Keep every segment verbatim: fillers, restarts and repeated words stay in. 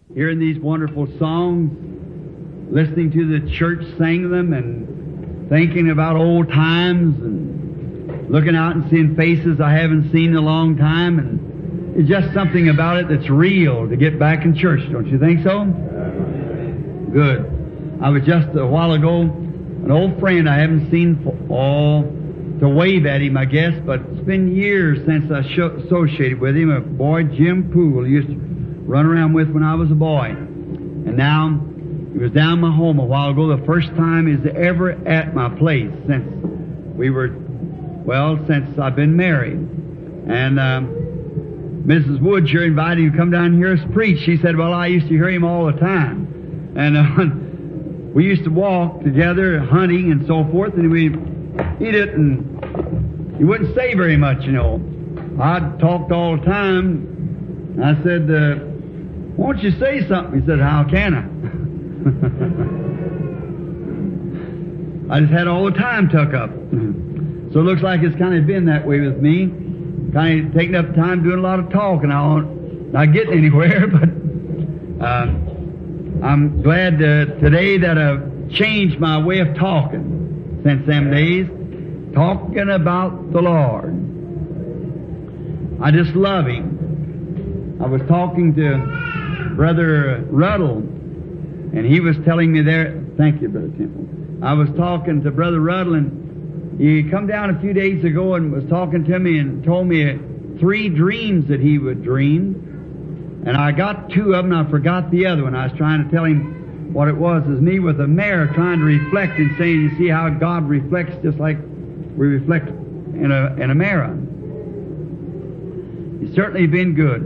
hearing these wonderful songs, listening to the church sing them, and thinking about old times, and looking out and seeing faces I haven't seen in a long time, and it's just something about it that's real to get back in church, don't you think so? Good. I was just a while ago, an old friend I haven't seen for all to wave at him, I guess, but it's been years since I sh- associated with him, a boy, Jim Poole, he used to run around with when I was a boy. And now, he was down my home a while ago, the first time he's ever at my place since we were, well, since I've been married. And um, Missus Wood here invited him to come down here and preach. She said, well, I used to hear him all the time. And uh, we used to walk together, hunting and so forth, and we'd eat it, and he wouldn't say very much, you know. I talked all the time. I said, uh, won't you say something? He said, how can I? I just had all the time tuck up. So it looks like it's kind of been that way with me. Kind of taking up time doing a lot of talking. I don't, not getting anywhere, but uh, I'm glad uh, today that I've changed my way of talking since them days. Talking about the Lord. I just love Him. I was talking to Brother Ruddle, and he was telling me there, thank you, Brother Temple. I was talking to Brother Ruddle, and he come down a few days ago and was talking to me and told me three dreams that he would dream. And I got two of them, and I forgot the other one. I was trying to tell him what it was. It was me with a mirror trying to reflect and saying, you see how God reflects just like we reflect in a in a mirror. He's certainly been good.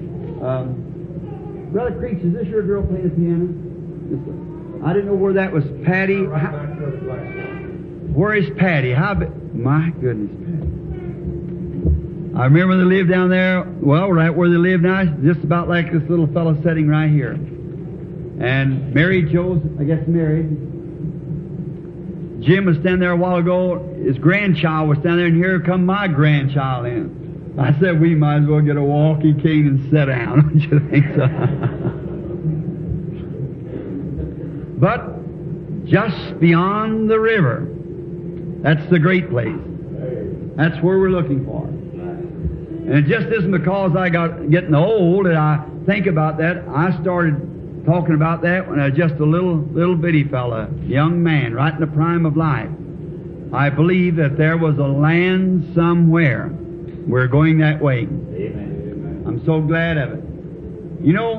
Um, Brother Creech, is this your girl playing the piano? I didn't know where that was. Patty. How, where is Patty? How? My goodness, Patty. I remember they lived down there. Well, right where they live now, just about like this little fellow sitting right here. And Mary Jo's, I guess, married. Jim was standing there a while ago. His grandchild was standing there, and here come my grandchild in. I said, we might as well get a walkie cane and sit down. Don't you think so? But just beyond the river, that's the great place. That's where we're looking for. And it just isn't because I got getting old that I think about that. I started talking about that when I was just a little little bitty fella, young man, right in the prime of life. I believe that there was a land somewhere. We're going that way. Amen. I'm so glad of it. You know,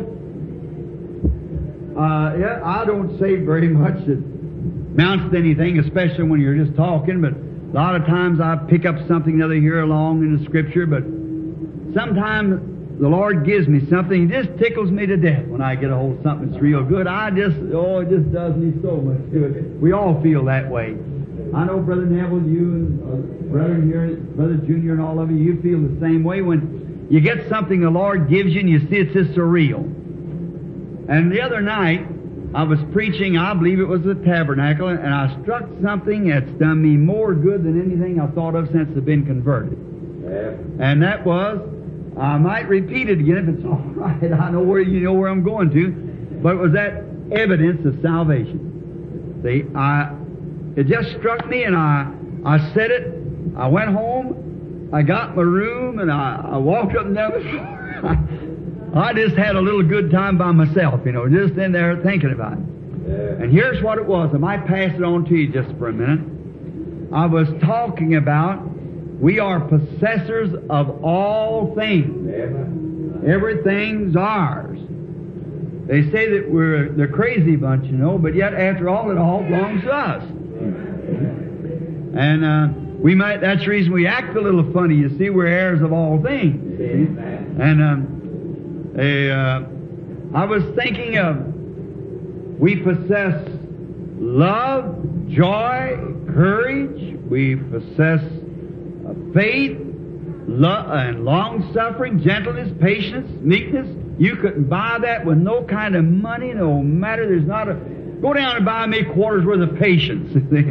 uh, yeah, I don't say very much that amounts to anything, especially when you're just talking, but a lot of times I pick up something or other here along in the Scripture, but sometimes the Lord gives me something. It just tickles me to death when I get a hold of something that's real good. I just, oh, it just does me so much good. We all feel that way. I know Brother Neville, you and uh, Brother here, Brother Junior and all of you, you feel the same way when you get something the Lord gives you and you see it's just so real. And the other night, I was preaching, I believe it was the tabernacle, and I struck something that's done me more good than anything I've thought of since I've been converted. Yeah. And that was, I might repeat it again if it's all right. I know where you know where I'm going to, but it was that evidence of salvation. See, I it just struck me, and I I said it. I went home. I got my room, and I, I walked up and down the floor. I just had a little good time by myself, you know, just in there thinking about it. Yeah. And here's what it was. I might pass it on to you just for a minute. I was talking about we are possessors of all things. Yeah. Everything's ours. They say that we're the crazy bunch, you know, but yet after all, it all belongs to us. And uh, we might, that's the reason we act a little funny. You see, we're heirs of all things. Yeah. And um, a, uh, I was thinking of, we possess love, joy, courage. We possess faith, love, and long-suffering, gentleness, patience, meekness. You couldn't buy that with no kind of money, no matter. There's not a... Go down and buy me quarters worth of patience.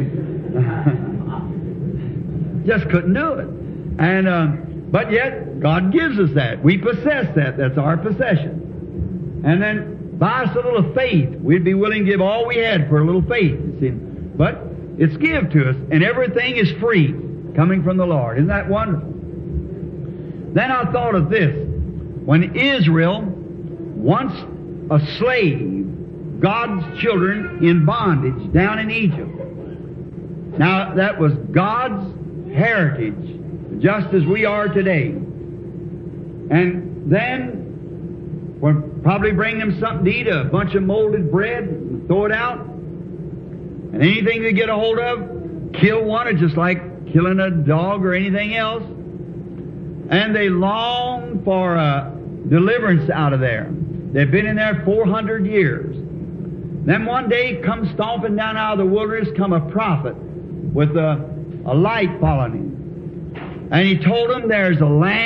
Just couldn't do it. And uh, but yet, God gives us that. We possess that. That's our possession. And then buy us a little faith. We'd be willing to give all we had for a little faith, you see. But it's give to us, and everything is free, coming from the Lord. Isn't that wonderful? Then I thought of this. When Israel, once a slave, God's children in bondage down in Egypt. Now, that was God's heritage, just as we are today. And then we'll probably bring them something to eat, a bunch of molded bread, and throw it out. And anything they get a hold of, kill one. It's just like killing a dog or anything else. And they long for a deliverance out of there. They've been in there four hundred years. Then one day come stomping down out of the wilderness, come a prophet with a, a light following him. And he told them there's a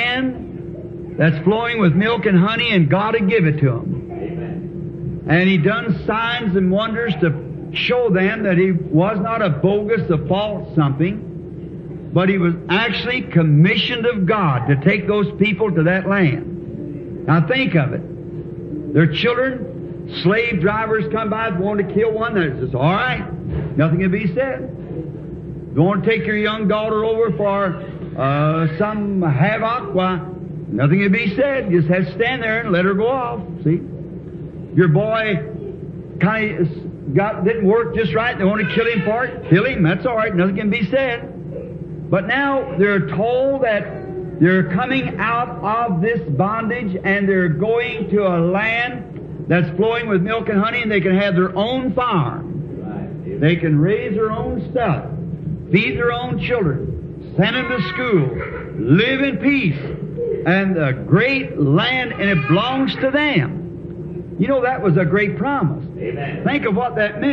land that's flowing with milk and honey, and God would give it to them. Amen. And he done signs and wonders to show them that he was not a bogus, a false something, but he was actually commissioned of God to take those people to that land. Now think of it. Their children, slave drivers come by, want to kill one. They says, all right, nothing can be said. You want to take your young daughter over for uh, some havoc? Why, nothing can be said. You just have to stand there and let her go off. See? Your boy kind of got didn't work just right. They want to kill him for it. Kill him. That's all right. Nothing can be said. But now they're told that they're coming out of this bondage and they're going to a land that's flowing with milk and honey, and they can have their own farm. Right. They can raise their own stuff, feed their own children, send them to school, live in peace, and a great land, and it belongs to them. You know, that was a great promise. Amen. Think of what that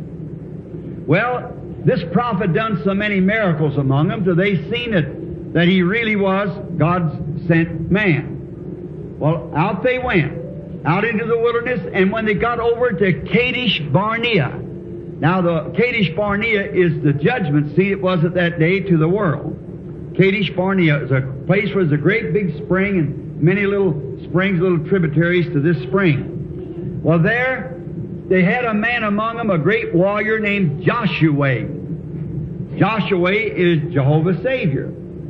meant. Well, this prophet done so many miracles among them till they seen it, that he really was God's sent man. Well, out they went, out into the wilderness, and when they got over to Kadesh Barnea. Now, the Kadesh Barnea is the judgment seat it was at that day to the world. Kadesh Barnea is a place where there's a great big spring and many little springs, little tributaries to this spring. Well, there they had a man among them, a great warrior named Joshua. Joshua is Jehovah's Savior.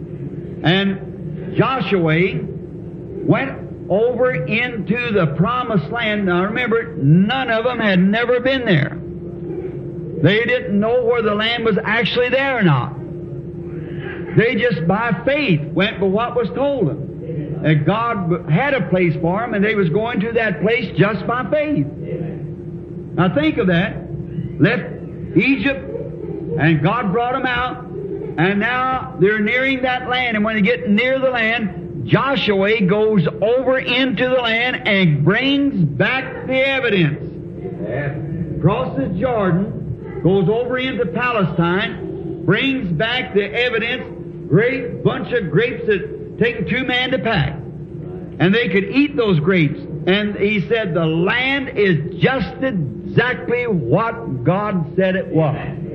And Joshua went over into the promised land. Now remember, none of them had never been there. They didn't know where the land was actually there or not. They just by faith went by what was told them. That God had a place for them, and they was going to that place just by faith. Now think of that. Left Egypt, and God brought them out, and now they're nearing that land. And when they get near the land, Joshua goes over into the land and brings back the evidence. Crosses Jordan, goes over into Palestine, brings back the evidence, great bunch of grapes that take two men to pack. And they could eat those grapes. And he said the land is just exactly what God said it was.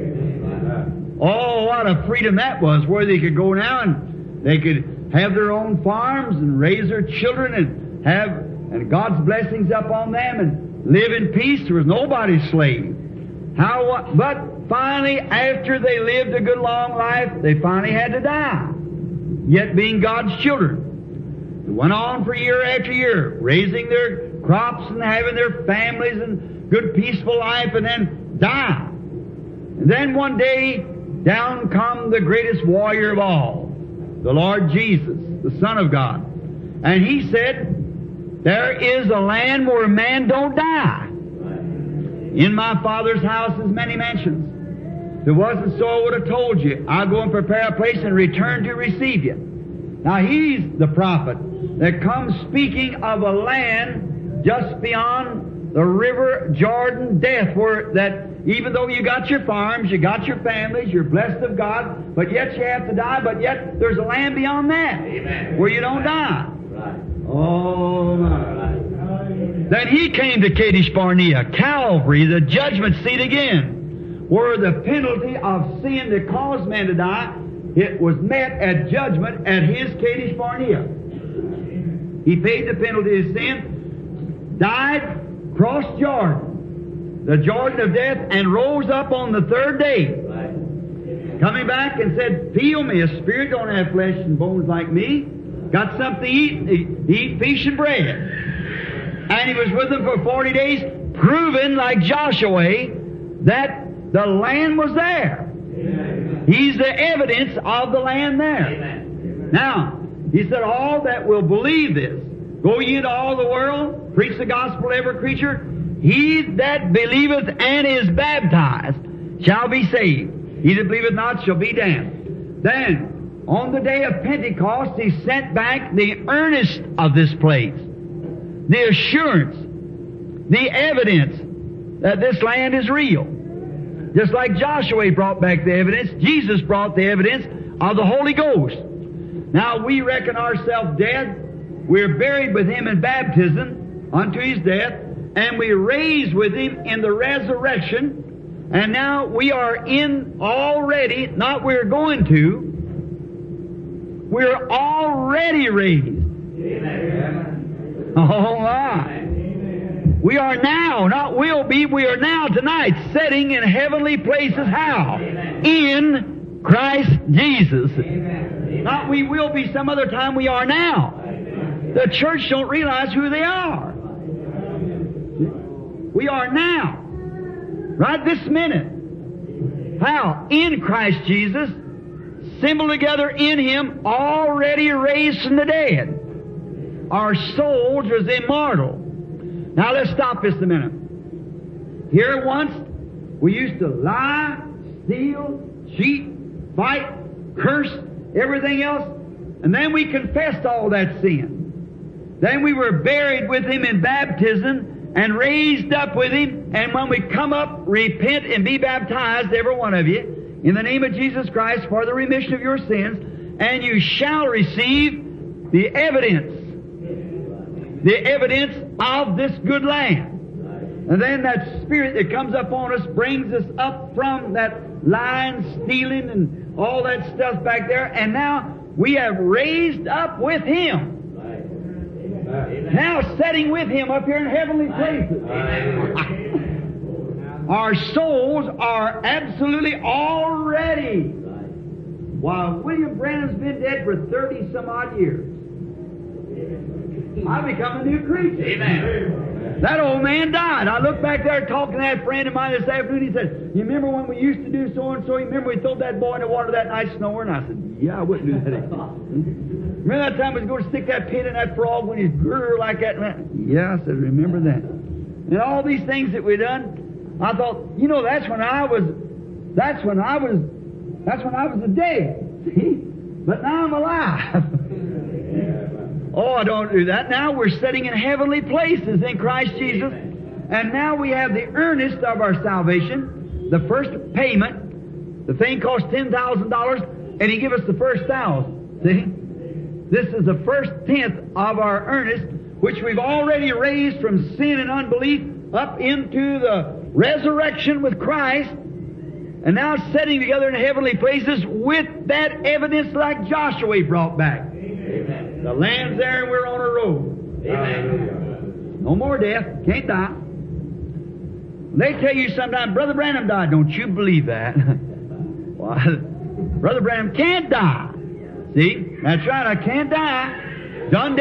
Oh, what a freedom that was, where they could go now and they could have their own farms and raise their children and have and God's blessings up on them and live in peace. There was nobody's slave. How? But finally, after they lived a good long life, they finally had to die, yet being God's children. It went on for year after year, raising their crops and having their families and good peaceful life, and then die. And then one day, down come the greatest warrior of all, the Lord Jesus, the Son of God. And He said, there is a land where man don't die. In my Father's house is many mansions. If it wasn't so, I would have told you. I'll go and prepare a place and return to receive you. Now He's the prophet that comes speaking of a land just beyond the river Jordan, death, where that even though you got your farms, you got your families, you're blessed of God, but yet you have to die, but yet there's a land beyond that. Amen. Where you don't die. Right. Oh, my. Right. Then He came to Kadesh Barnea, Calvary, the judgment seat again, where the penalty of sin that caused man to die, it was met at judgment at His Kadesh Barnea. He paid the penalty of sin, died, crossed Jordan, the Jordan of death, and rose up on the third day. Coming back and said, feel me, a spirit don't have flesh and bones like me. Got something to eat, he eat fish and bread. And he was with them for forty days, proving like Joshua that the land was there. Amen. He's the evidence of the land there. Amen. Now, he said, all that will believe this, go ye into all the world, preach the gospel to every creature. He that believeth and is baptized shall be saved. He that believeth not shall be damned. Then, on the day of Pentecost, he sent back the earnest of this place, the assurance, the evidence that this land is real. Just like Joshua brought back the evidence, Jesus brought the evidence of the Holy Ghost. Now we reckon ourselves dead. We're buried with Him in baptism unto His death, and we raised with Him in the resurrection. And now we are in already, not we're going to, we're already raised. Amen. Oh my. Amen. We are now, not will be, we are now tonight sitting in heavenly places. How? Amen. In Christ Jesus. Amen. Not we will be some other time, we are now. Amen. The church don't realize who they are. We are now. Right this minute. How? In Christ Jesus, assembled together in Him, already raised from the dead. Our souls is immortal. Now let's stop this a minute. Here once, we used to lie, steal, cheat, fight, curse, everything else, and then we confessed all that sin. Then we were buried with Him in baptism, and raised up with Him, and when we come up, repent and be baptized, every one of you, in the name of Jesus Christ for the remission of your sins, and you shall receive the evidence, the evidence of this good land. And then that Spirit that comes up on us brings us up from that lying, stealing, and all that stuff back there, and now we have raised up with Him. Amen. Now setting with Him up here in heavenly places. Amen. Our souls are absolutely already. While William Branham's been dead for thirty some odd years, I become a new creature. Amen. That old man died. I looked back there talking to that friend of mine this afternoon. He said, you remember when we used to do so and so? You remember we threw that boy in the water that night snoring? I said, yeah, I wouldn't do that again. Remember that time we was going to stick that pin in that frog when he's grrr like that? Yeah, I said, remember that. And all these things that we done, I thought, you know, that's when I was, that's when I was, that's when I was dead. See? But now I'm alive. Oh, I don't do that. Now we're sitting in heavenly places in Christ Jesus. And now we have the earnest of our salvation, the first payment. The thing cost ten thousand dollars, and He give us the first thousand. See? This is the first tenth of our earnest, which we've already raised from sin and unbelief up into the resurrection with Christ, and now setting together in heavenly places with that evidence like Joshua brought back. Amen. The land's there and we're on a road. Amen. No more death. Can't die. They tell you sometimes, Brother Branham died. Don't you believe that? Well, Brother Branham can't die. See? That's right, I can't die. Done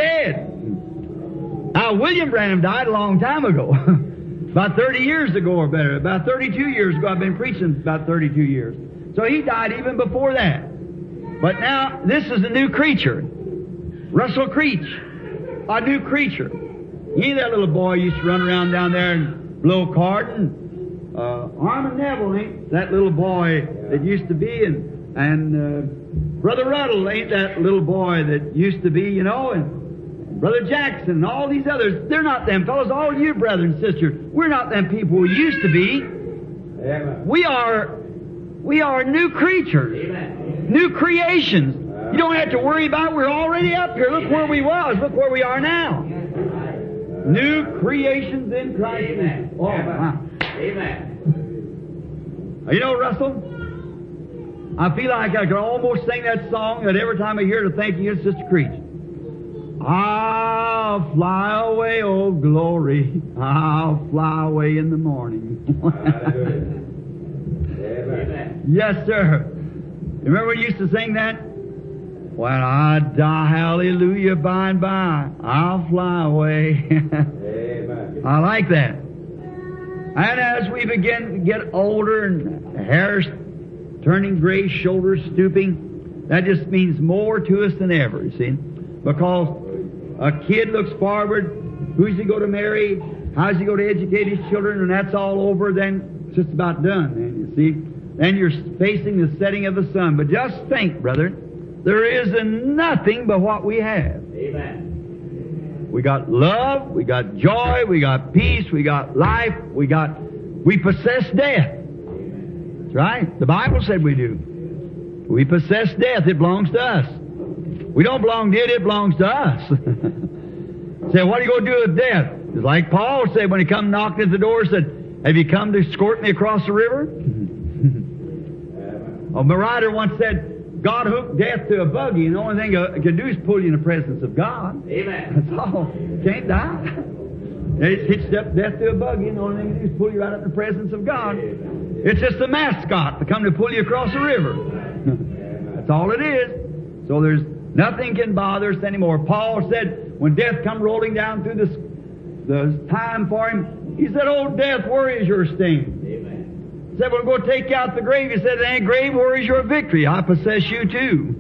dead. Now, William Branham died a long time ago. About thirty years ago or better. About thirty-two years ago. I've been preaching about thirty-two years. So he died even before that. But now, this is a new creature. Russell Creech. A new creature. You know that little boy used to run around down there and blow a card, and uh, Armin Neville ain't that little boy that used to be, and, and uh, Brother Ruddle ain't that little boy that used to be, you know, and Brother Jackson and all these others. They're not them fellows. All you brothers and sisters, we're not them people we used to be. Amen. We are, we are new creatures, Amen. New creations. You don't have to worry about it. We're already up here. Look where we was. Look where we are now. New creations in Christ. Amen. Oh, wow. Amen. You know, Russell, I feel like I could almost sing that song that every time I hear it, thank you, Sister Creech. I'll fly away, oh glory. I'll fly away in the morning. Amen. Yes, sir. Remember we used to sing that? When I die, hallelujah, by and by, I'll fly away. Amen. I like that. And as we begin to get older and hair's turning gray, shoulders stooping, that just means more to us than ever, you see. Because a kid looks forward, who's he going to marry, how's he going to educate his children, and that's all over, then it's just about done, then, you see. Then you're facing the setting of the sun. But just think, brother, there isn't nothing but what we have. Amen. We got love, we got joy, we got peace, we got life, we got, we possess death. That's right. The Bible said we do. We possess death. It belongs to us. We don't belong to it, it belongs to us. Say, what are you going to do with death? It's like Paul said when he come knocking at the door, said, have you come to escort me across the river? Oh, my writer once said, God hooked death to a buggy, and the only thing it can do is pull you in the presence of God. Amen. That's all. You can't die. It's hitched up death to a buggy, and the only thing it can do is pull you right up in the presence of God. It's just a mascot to come to pull you across the river. That's all it is. So there's nothing can bother us anymore. Paul said, when death come rolling down through the, the time for him, he said, oh, death, where is your sting? He said, we're going to take you out the grave. He said, hey, grave, where is your victory? I possess you too.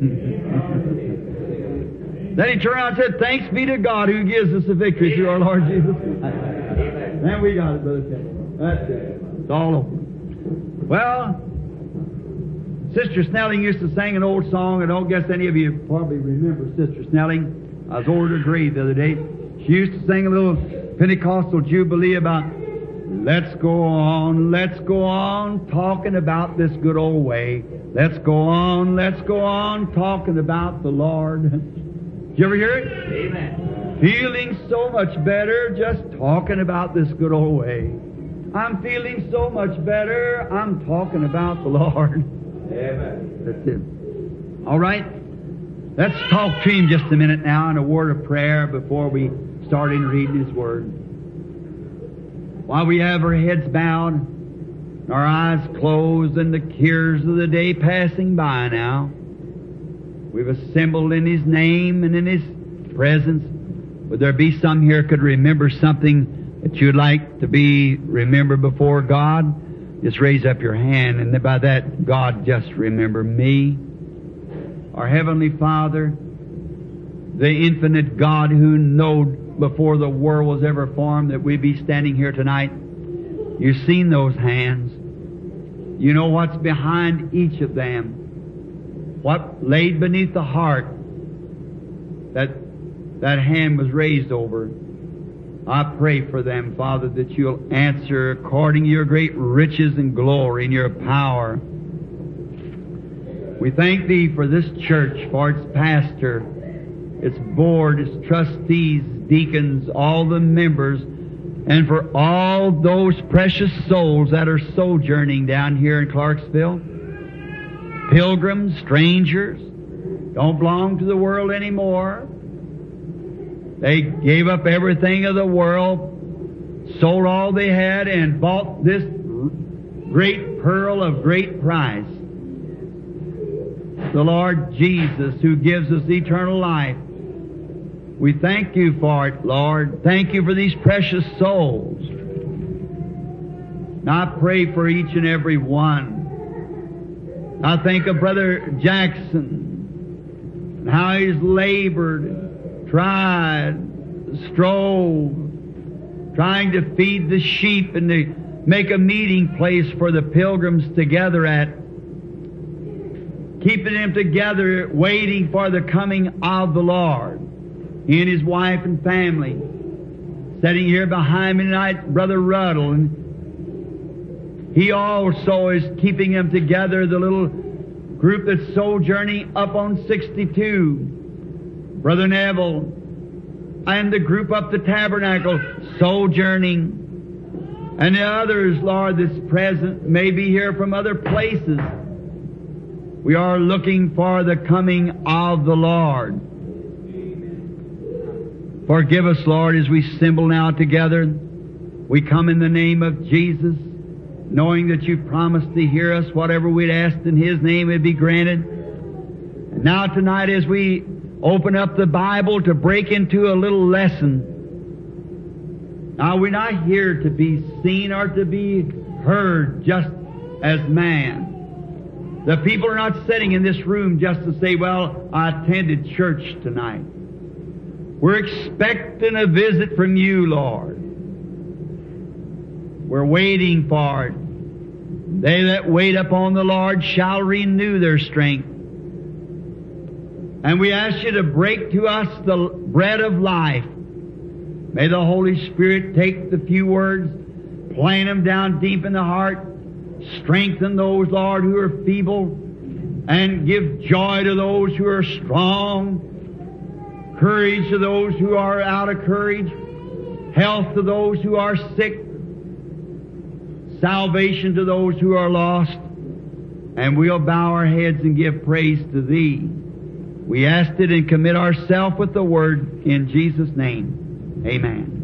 Then he turned around and said, thanks be to God who gives us the victory through our Lord Jesus Christ. Then we got it, Brother Ted. That's it. It's all over. Well, Sister Snelling used to sing an old song. I don't guess any of you probably remember Sister Snelling. I was over her grave the other day. She used to sing a little Pentecostal Jubilee about, let's go on, let's go on, talking about this good old way. Let's go on, let's go on, talking about the Lord. Did you ever hear it? Amen. Feeling so much better just talking about this good old way. I'm feeling so much better, I'm talking about the Lord. Amen. That's it. All right? Let's talk to Him just a minute now in a word of prayer before we start in reading His Word. While we have our heads bowed, our eyes closed, and the cares of the day passing by now, we've assembled in His name and in His presence. Would there be some here could remember something that you'd like to be remembered before God? Just raise up your hand, and by that, God, just remember me. Our Heavenly Father, the infinite God who knowed before the world was ever formed that we'd be standing here tonight. You've seen those hands. You know what's behind each of them. What laid beneath the heart that that hand was raised over. I pray for them, Father, that you'll answer according to your great riches and glory and your power. We thank Thee for this church, for its pastor, its board, its trustees, deacons, all the members, and for all those precious souls that are sojourning down here in Clarksville. Pilgrims, strangers, don't belong to the world anymore. They gave up everything of the world, sold all they had, and bought this great pearl of great price. The Lord Jesus, who gives us eternal life. We thank you for it, Lord. Thank you for these precious souls. Now I pray for each and every one. I think of Brother Jackson and how he's labored, tried, strove, trying to feed the sheep and to make a meeting place for the pilgrims to gather at, keeping them together, waiting for the coming of the Lord. He and his wife and family. Sitting here behind me tonight, Brother Ruddle, and he also is keeping them together, the little group that's sojourning up on sixty-two. Brother Neville, and the group up the Tabernacle, sojourning. And the others, Lord, that's present, may be here from other places. We are looking for the coming of the Lord. Forgive us, Lord, as we assemble now together. We come in the name of Jesus, knowing that you promised to hear us. Whatever we'd asked in His name would be granted. And now tonight, as we open up the Bible to break into a little lesson, now we're not here to be seen or to be heard just as man. The people are not sitting in this room just to say, well, I attended church tonight. We're expecting a visit from you, Lord. We're waiting for it. They that wait upon the Lord shall renew their strength. And we ask you to break to us the bread of life. May the Holy Spirit take the few words, plant them down deep in the heart, strengthen those, Lord, who are feeble, and give joy to those who are strong, courage to those who are out of courage, health to those who are sick, salvation to those who are lost, and we'll bow our heads and give praise to Thee. We ask it and commit ourselves with the Word in Jesus' name. Amen.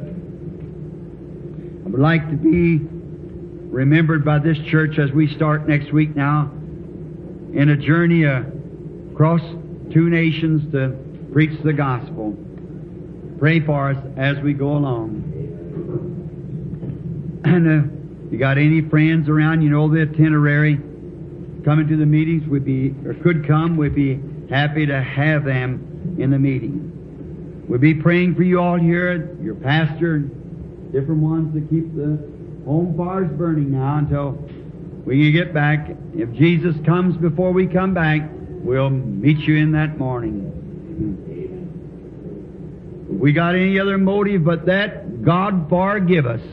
I would like to be remembered by this church as we start next week now in a journey across two nations to preach the gospel. Pray for us as we go along. And uh, if you got any friends around, you know the itinerary, coming to the meetings, would be, or could come, we'd be happy to have them in the meeting. We'll be praying for you all here, your pastor, different ones that keep the home fires burning now until we can get back. If Jesus comes before we come back, we'll meet you in that morning. If we got any other motive but that, God forgive us.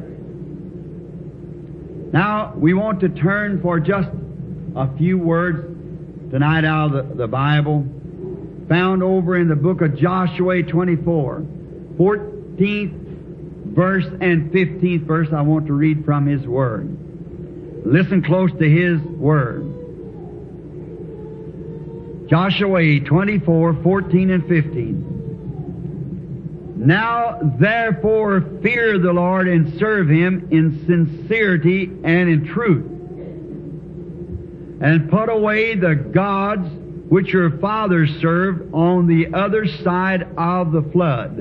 Now, we want to turn for just a few words tonight out of the, the Bible, found over in the book of Joshua twenty-four, fourteenth verse and fifteenth verse. I want to read from His Word. Listen close to His Word. Joshua twenty-four, fourteen and fifteen. Now therefore fear the Lord and serve Him in sincerity and in truth, and put away the gods which your fathers served on the other side of the flood,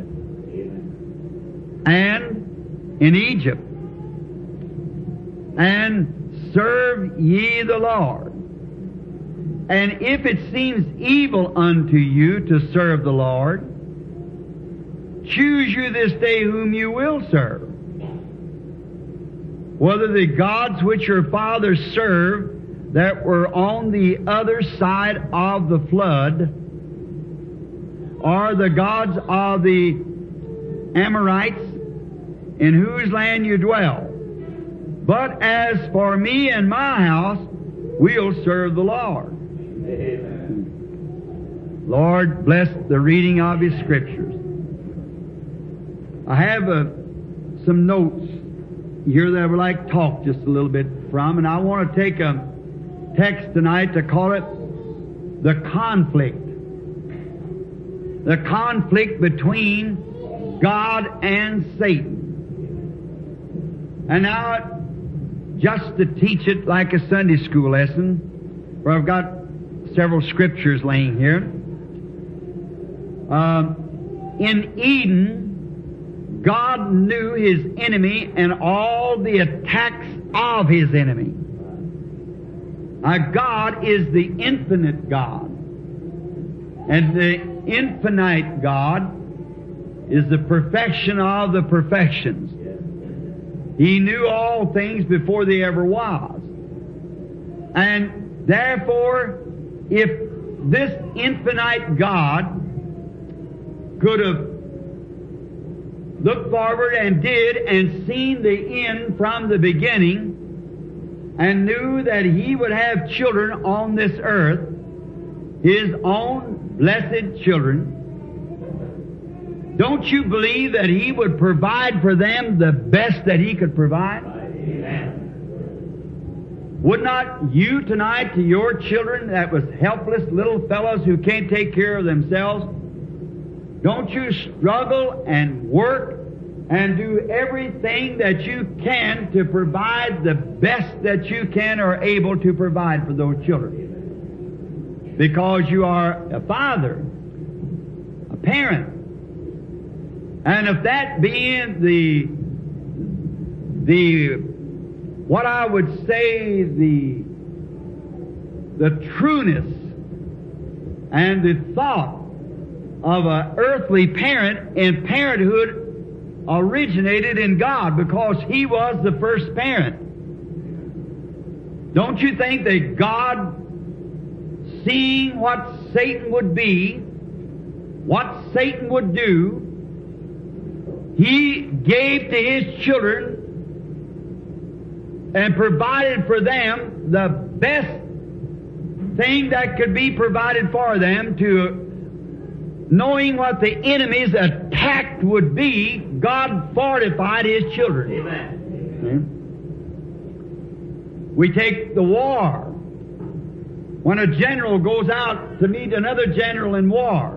and in Egypt, and serve ye the Lord. And if it seems evil unto you to serve the Lord, choose you this day whom you will serve, whether the gods which your fathers served that were on the other side of the flood, or the gods of the Amorites in whose land you dwell. But as for me and my house, we'll serve the Lord. Amen. Lord, bless the reading of His Scriptures. I have uh, some notes here that I would like to talk just a little bit from, and I want to take a text tonight to call it the conflict. The conflict between God and Satan. And now, just to teach it like a Sunday school lesson, where I've got several scriptures laying here. Uh, in Eden, God knew His enemy and all the attacks of His enemy. Now, God is the infinite God. And the infinite God is the perfection of the perfections. He knew all things before they ever was. And therefore, if this infinite God could have looked forward and did and seen the end from the beginning, and knew that He would have children on this earth, His own blessed children, don't you believe that He would provide for them the best that He could provide? Amen. Would not you tonight to your children that was helpless little fellows who can't take care of themselves, Don't you struggle and work and do everything that you can to provide the best that you can or are able to provide for those children. Because you are a father, a parent. And if that being the, the, what I would say the, the trueness and the thought of an earthly parent in parenthood originated in God, because He was the first parent. Don't you think that God, seeing what Satan would be, what Satan would do, He gave to His children and provided for them the best thing that could be provided for them, to knowing what the enemy's attack would be, God fortified His children. Amen. We take the war. When a general goes out to meet another general in war,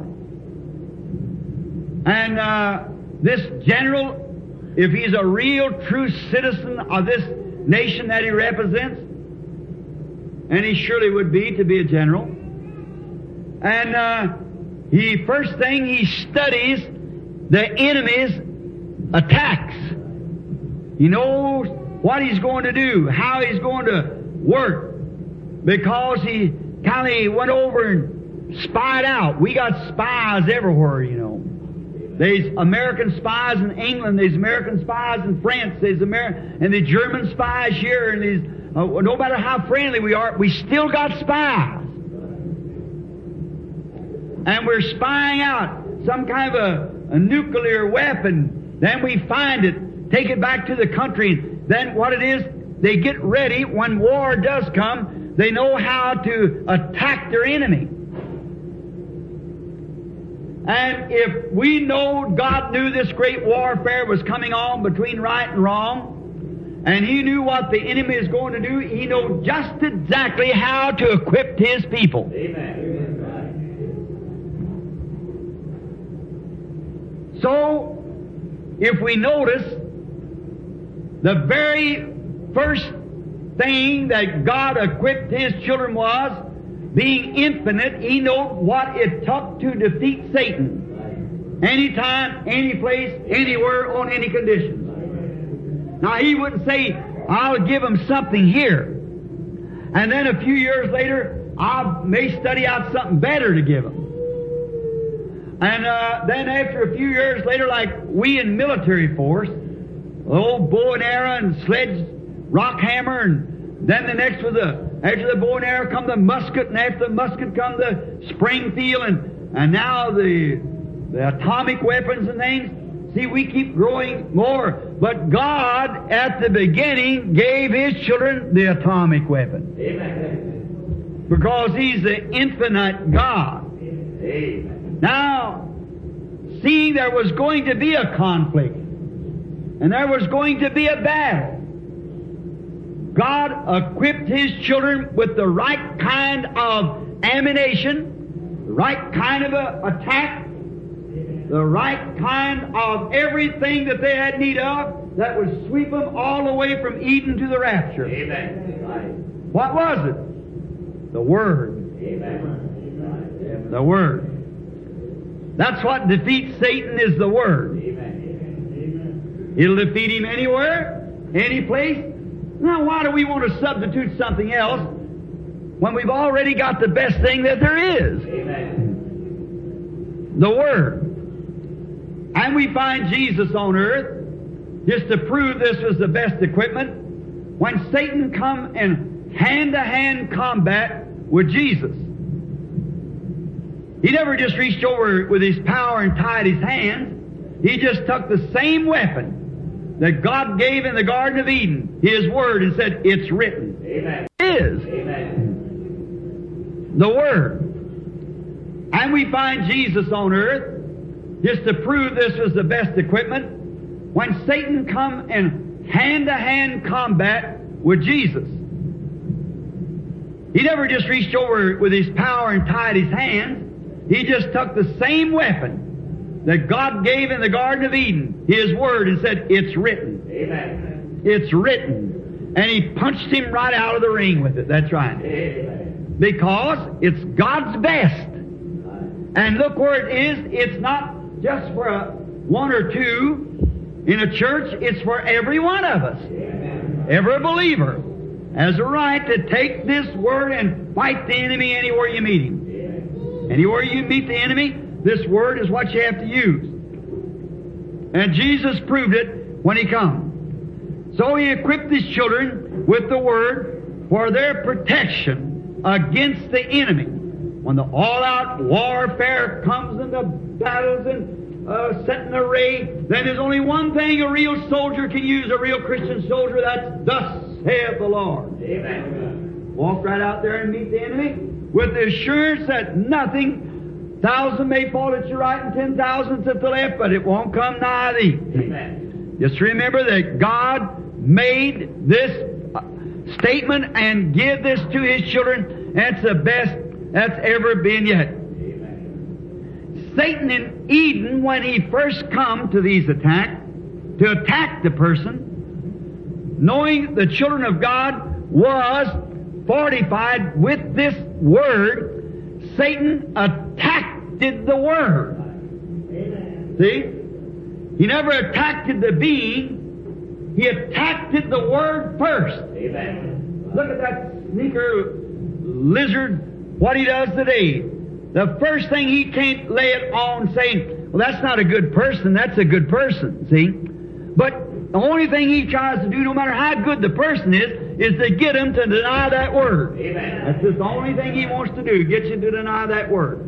and uh, this general, if he's a real true citizen of this nation that he represents, and he surely would be to be a general, and uh, he first thing he studies the enemy's attacks. He knows what he's going to do, how he's going to work, because he kind of went over and spied out. We got spies everywhere, you know. There's American spies in England, there's American spies in France, there's Amer- and the German spies here, and these, uh, no matter how friendly we are, we still got spies. And we're spying out some kind of a, a nuclear weapon. Then we find it, take it back to the country. Then what it is, they get ready. When war does come, they know how to attack their enemy. And if we know God knew this great warfare was coming on between right and wrong, and He knew what the enemy is going to do, He knows just exactly how to equip His people. Amen. So, if we notice, the very first thing that God equipped His children was, being infinite, He knew what it took to defeat Satan. Anytime, any place, anywhere, on any conditions. Now, He wouldn't say, I'll give them something here, and then a few years later, I may study out something better to give them. And uh, then after a few years later, like we in military force, old bow and arrow and sledge, rock hammer, and then the next was the, after the bow and arrow come the musket, and after the musket come the Springfield, and, and now the, the atomic weapons and things. See, we keep growing more. But God, at the beginning, gave His children the atomic weapon. Amen. Because He's the infinite God. Amen. Now, seeing there was going to be a conflict, and there was going to be a battle, God equipped His children with the right kind of ammunition, the right kind of a attack, the right kind of everything that they had need of that would sweep them all the way from Eden to the rapture. Amen. What was it? The Word. Amen. The Word. That's what defeats Satan, is the Word. Amen. It'll defeat him anywhere, any place. Now, why do we want to substitute something else when we've already got the best thing that there is? Amen. The Word. And we find Jesus on earth, just to prove this was the best equipment, when Satan come in hand-to-hand combat with Jesus. He never just reached over with His power and tied His hands. He just took the same weapon that God gave in the Garden of Eden, His Word, and said, it's written. Amen. It is. Amen. The Word. And we find Jesus on earth, just to prove this was the best equipment, when Satan come in hand-to-hand combat with Jesus. He never just reached over with His power and tied His hands. He just took the same weapon that God gave in the Garden of Eden, His Word, and said, it's written. Amen. It's written. And He punched him right out of the ring with it. That's right. Amen. Because it's God's best. And look where it is. It's not just for a one or two in a church. It's for every one of us. Amen. Every believer has a right to take this Word and fight the enemy anywhere you meet him. Amen. Anywhere you meet the enemy, this Word is what you have to use. And Jesus proved it when He come. So He equipped His children with the Word for their protection against the enemy. When the all-out warfare comes and the battles and uh, set in array, then there's only one thing a real soldier can use, a real Christian soldier, that's thus saith the Lord. Amen. Walk right out there and meet the enemy with the assurance that nothing, thousand may fall at your right and ten thousands at the left, but it won't come nigh thee. Amen. Just remember that God made this statement and give this to His children, and it's the best that's ever been yet. Amen. Satan in Eden, when he first come to these attacks, to attack the person, knowing the children of God was fortified with this Word, Satan attacked the Word. Amen. See? He never attacked the being, he attacked the Word first. Amen. Look at that sneaker lizard, what he does today. The first thing he can't lay it on saying, well, that's not a good person, that's a good person, see? But the only thing he tries to do, no matter how good the person is, is to get him to deny that Word. Amen. That's just the only thing he wants to do, get you to deny that Word.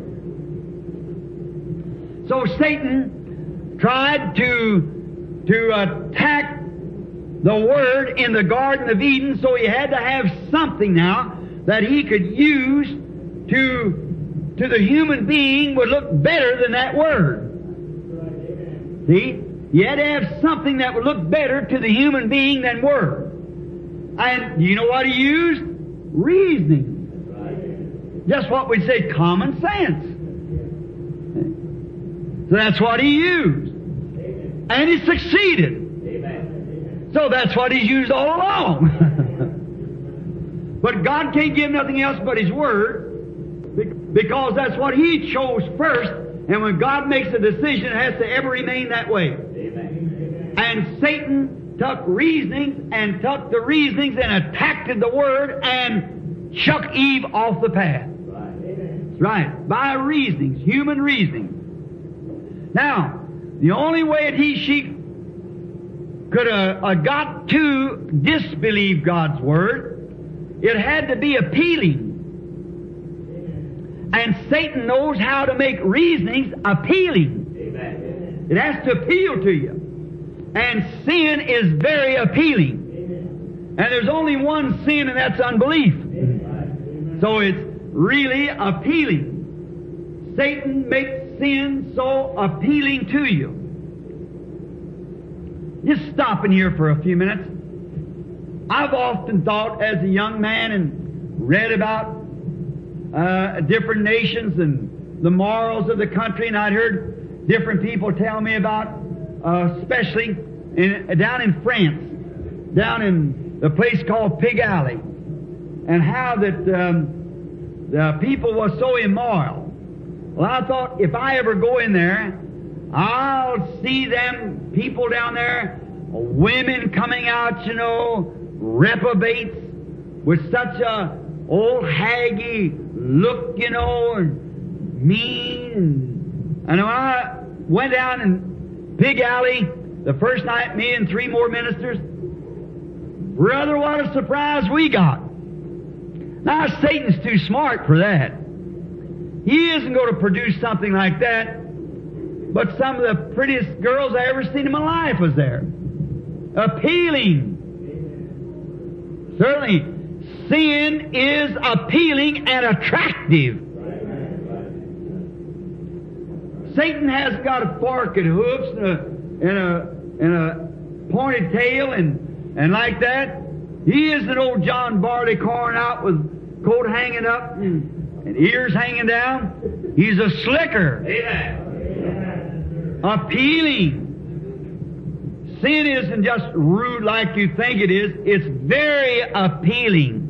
So Satan tried to, to attack the Word in the Garden of Eden, so he had to have something now that he could use to, to the human being would look better than that Word. See? You had to have something that would look better to the human being than Word. And you know what he used? Reasoning. Just what we'd say, common sense. So that's what he used. And he succeeded. Amen. So that's what he's used all along. But God can't give nothing else but His Word, because that's what He chose first, and when God makes a decision, it has to ever remain that way. Amen. And Satan took reasonings and took the reasonings and attacked the Word and chucked Eve off the path. Right. Amen. Right, by reasonings, human reasoning. Now, the only way that he, she could have uh, got to disbelieve God's Word, it had to be appealing. And Satan knows how to make reasonings appealing. Amen. It has to appeal to you. And sin is very appealing. Amen. And there's only one sin, and that's unbelief. Amen. So it's really appealing. Satan makes sin so appealing to you. Just stopping here for a few minutes. I've often thought as a young man and read about uh, different nations and the morals of the country, and I'd heard different people tell me about, uh, especially in, down in France, down in the place called Pig Alley, and how that um, the people was so immoral. Well, I thought if I ever go in there, I'll see them people down there, women coming out, you know, reprobates with such a old haggy look, you know, and mean. And, and when I went down in Pig Alley the first night, me and three more ministers, brother, what a surprise we got. Now, Satan's too smart for that. He isn't going to produce something like that, but some of the prettiest girls I ever seen in my life was there. Appealing. Certainly, sin is appealing and attractive. Satan hasn't got a fork and hoofs and a, and a, and a pointed tail and, and like that. He isn't old John Barleycorn out with coat hanging up and, and ears hanging down. He's a slicker. Amen. appealing. Sin isn't just rude like you think it is. It's very appealing.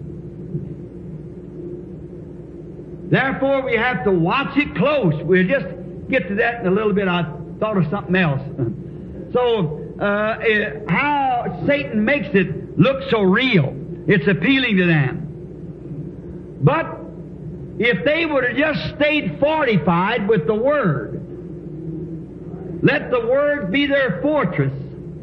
Therefore, we have to watch it close. We'll just get to that in a little bit. I thought of something else. So, uh, it, how Satan makes it look so real. It's appealing to them. But if they would have just stayed fortified with the Word, let the Word be their fortress,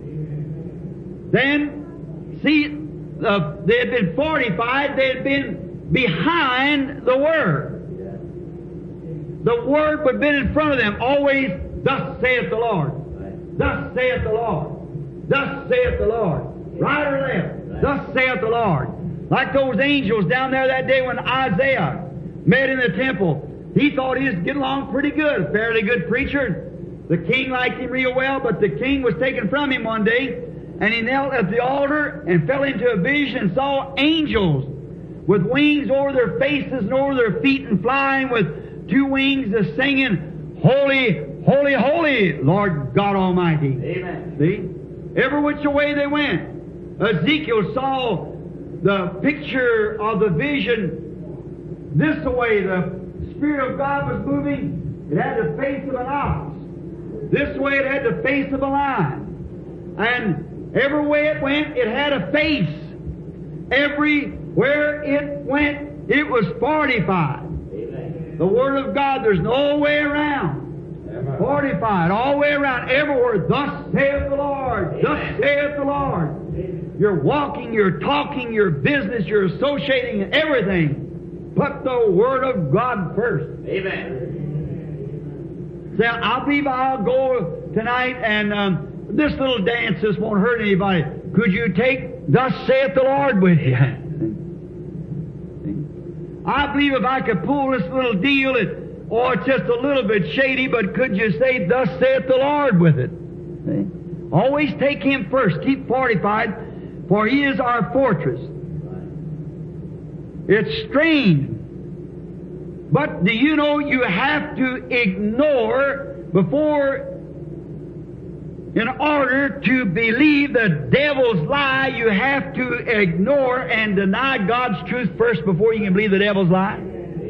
then, see, uh, they had been fortified, they had been behind the Word. The Word would have been in front of them, always, thus saith the Lord. Thus saith the Lord. Thus saith the Lord. Right or left. Thus saith the Lord. Like those angels down there that day when Isaiah met in the temple. He thought he was getting along pretty good, a fairly good preacher. The king liked him real well, but the king was taken from him one day, and he knelt at the altar and fell into a vision and saw angels with wings over their faces and over their feet and flying with two wings, uh, singing, Holy, Holy, Holy, Lord God Almighty. Amen. See? Every which way they went. Ezekiel saw the picture of the vision this way. The Spirit of God was moving. It had the face of an ox. This way it had the face of a lion. And every way it went, it had a face. Everywhere it went, it was fortified. Amen. The Word of God, there's no way around. Amen. Fortified all the way around, everywhere. Thus saith the Lord. Amen. Thus saith the Lord. Amen. You're walking, you're talking, your business, you're associating, and everything. Put the Word of God first. Amen. Say, I believe I'll go tonight, and um, this little dance, this won't hurt anybody. Could you take Thus saith the Lord with you? I believe if I could pull this little deal, it, or it's just a little bit shady, but could you say, Thus saith the Lord with it? See? Always take Him first. Keep fortified, for He is our fortress. It's strange. But do you know you have to ignore before, in order to believe the devil's lie, you have to ignore and deny God's truth first before you can believe the devil's lie?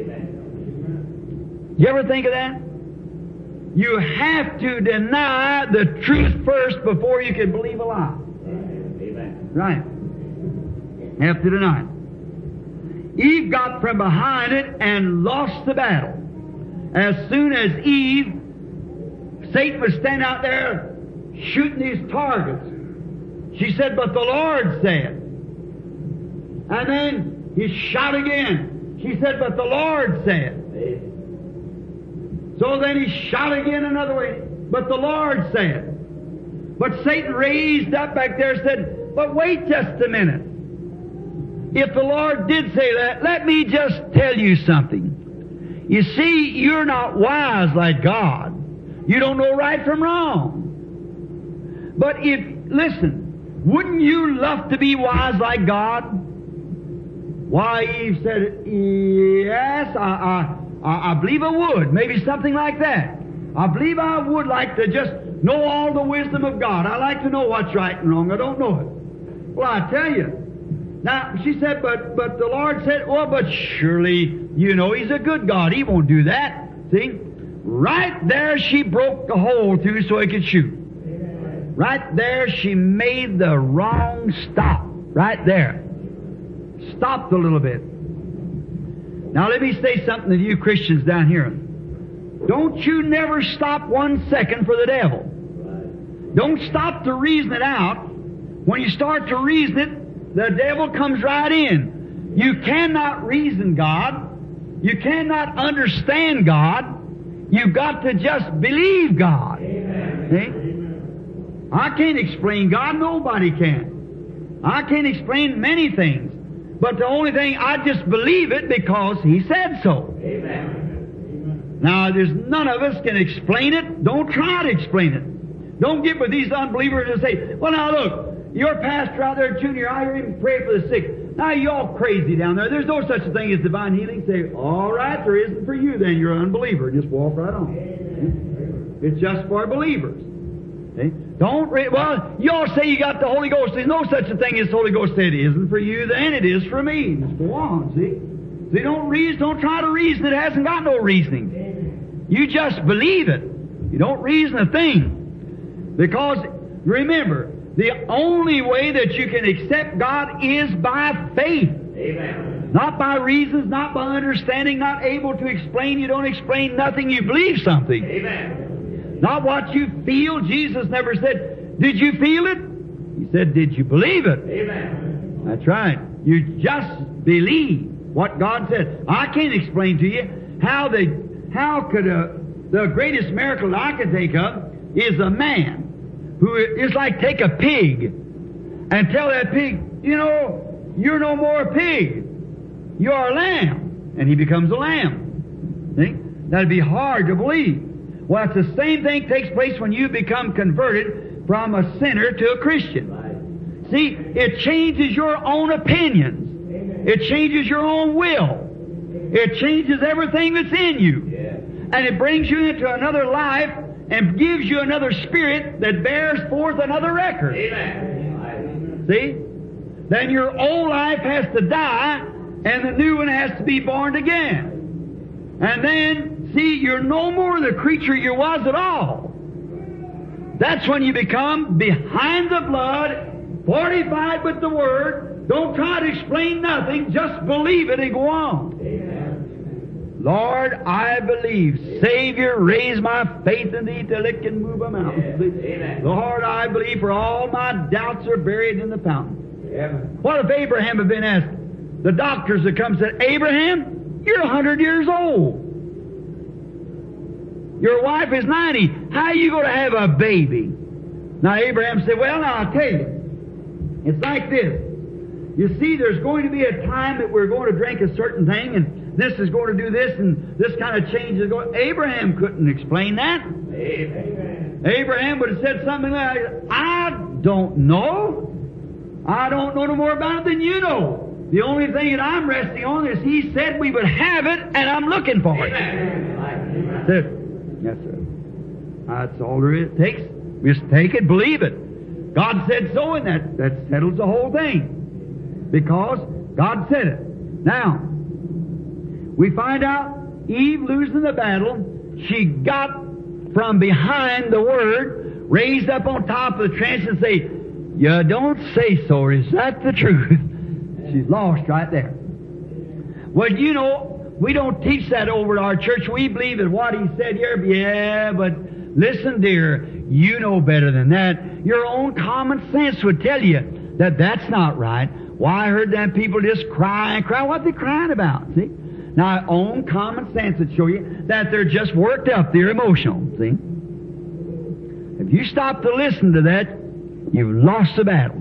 You ever think of that? You have to deny the truth first before you can believe a lie. Amen. Right. Have to deny it. Eve got from behind it and lost the battle. As soon as Eve, Satan was standing out there shooting these targets. She said, but the Lord said. And then he shot again. She said, but the Lord said. So then he shot again another way. But the Lord said. But Satan raised up back there and said, but wait just a minute. If the Lord did say that, let me just tell you something. You see, you're not wise like God. You don't know right from wrong. But if, listen, wouldn't you love to be wise like God? Why, Eve said, yes, I, I, I, I believe I would. Maybe something like that. I believe I would like to just know all the wisdom of God. I like to know what's right and wrong. I don't know it. Well, I tell you. Now, she said, but but the Lord said, well, but surely, you know, He's a good God. He won't do that. See? Right there she broke the hole through so He could shoot. Amen. Right there she made the wrong stop. Right there. Stopped a little bit. Now let me say something to you Christians down here. Don't you never stop one second for the devil. Don't stop to reason it out. When you start to reason it, the devil comes right in. You cannot reason God. You cannot understand God. You've got to just believe God. Amen. See? Amen. I can't explain God. Nobody can. I can't explain many things. But the only thing, I just believe it because He said so. Amen. Now, there's none of us can explain it. Don't try to explain it. Don't get with these unbelievers and say, well, now look, your pastor out there, Junior, I hear him pray for the sick. Now, you're all crazy down there. There's no such a thing as divine healing. Say, all right, there isn't for you then. You're an unbeliever. Just walk right on. Amen. It's just for believers. See? Don't re- well, you all say you got the Holy Ghost. There's no such a thing as the Holy Ghost. It isn't for you, then it is for me. Just go on, see? See, don't reason, don't try to reason. It hasn't got no reasoning. You just believe it. You don't reason a thing. Because, remember, the only way that you can accept God is by faith. Amen. Not by reasons, not by understanding, not able to explain. You don't explain nothing. You believe something. Amen. Not what you feel. Jesus never said, did you feel it? He said, did you believe it? Amen. That's right. You just believe what God said. I can't explain to you how the how could a, the greatest miracle I could think of is a man who is like take a pig and tell that pig, you know, you're no more a pig. You're a lamb. And he becomes a lamb. See? That'd be hard to believe. Well, it's the same thing takes place when you become converted from a sinner to a Christian. Right. See, it changes your own opinions. Amen. It changes your own will. It changes everything that's in you. Yeah. And it brings you into another life and gives you another spirit that bears forth another record. Amen. See? Then your old life has to die and the new one has to be born again. And then, see, you're no more the creature you was at all. That's when you become behind the blood, fortified with the Word. Don't try to explain nothing, just believe it and go on. Amen. Lord, I believe. Savior, raise my faith in Thee till it can move a mountain. Yes. Amen. Lord, I believe, for all my doubts are buried in the fountain. Amen. What if Abraham had been asked? The doctors had come and said, Abraham, you're a hundred years old. Your wife is ninety. How are you going to have a baby? Now Abraham said, well, now I'll tell you. It's like this. You see, there's going to be a time that we're going to drink a certain thing, and this is going to do this, and this kind of change is going. Abraham couldn't explain that. Amen. Abraham would have said something like, I don't know. I don't know no more about it than you know. The only thing that I'm resting on is He said we would have it, and I'm looking for it. Amen. That's it. Yes, sir. That's all there is. It takes. Just take it, believe it. God said so, and that, that settles the whole thing. Because God said it. Now, we find out Eve losing the battle, she got from behind the Word, raised up on top of the trench and say, you don't say so, is that the truth? She's lost right there. Well, you know, we don't teach that over at our church. We believe that what he said here, yeah, but listen, dear, you know better than that. Your own common sense would tell you that that's not right. Why, I heard them people just cry and cry. What are they crying about? See? Now, own common sense would show you that they're just worked up. They're emotional. See? If you stop to listen to that, you've lost the battle.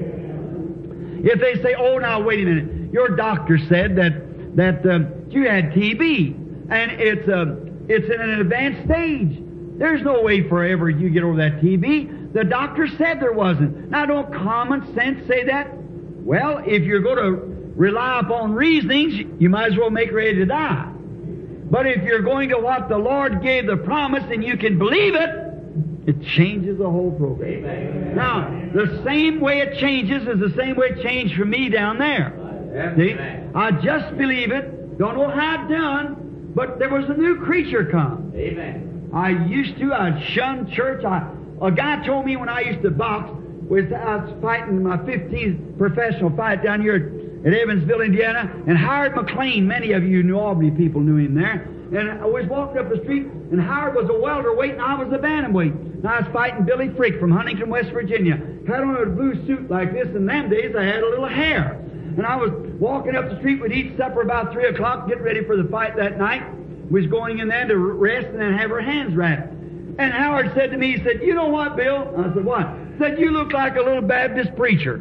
If they say, oh, now, wait a minute. Your doctor said that that uh, you had T B, and it's, uh, it's in an advanced stage. There's no way forever you get over that T B. The doctor said there wasn't. Now, don't common sense say that? Well, if you're going to rely upon reasonings, you might as well make ready to die. But if you're going to what the Lord gave the promise and you can believe it, it changes the whole program. Amen. Now, the same way it changes is the same way it changed for me down there. Amen. See? I just believe it. Don't know how it done, but there was a new creature come. Amen. I used to, I'd shun church. I, a guy told me when I used to box, was I was fighting my fifteenth professional fight down here at Evansville, Indiana, and Howard McLean, many of you New Albany people knew him there. And I was walking up the street, and Howard was a welterweight, and I was a bantamweight. And I was fighting Billy Frick from Huntington, West Virginia. Had on a blue suit like this. In them days, I had a little hair. And I was walking up the street. We'd eat supper about three o'clock, get ready for the fight that night. Was going in there to rest and then have her hands wrapped. And Howard said to me, he said, you know what, Bill? I said, what? He said, you look like a little Baptist preacher.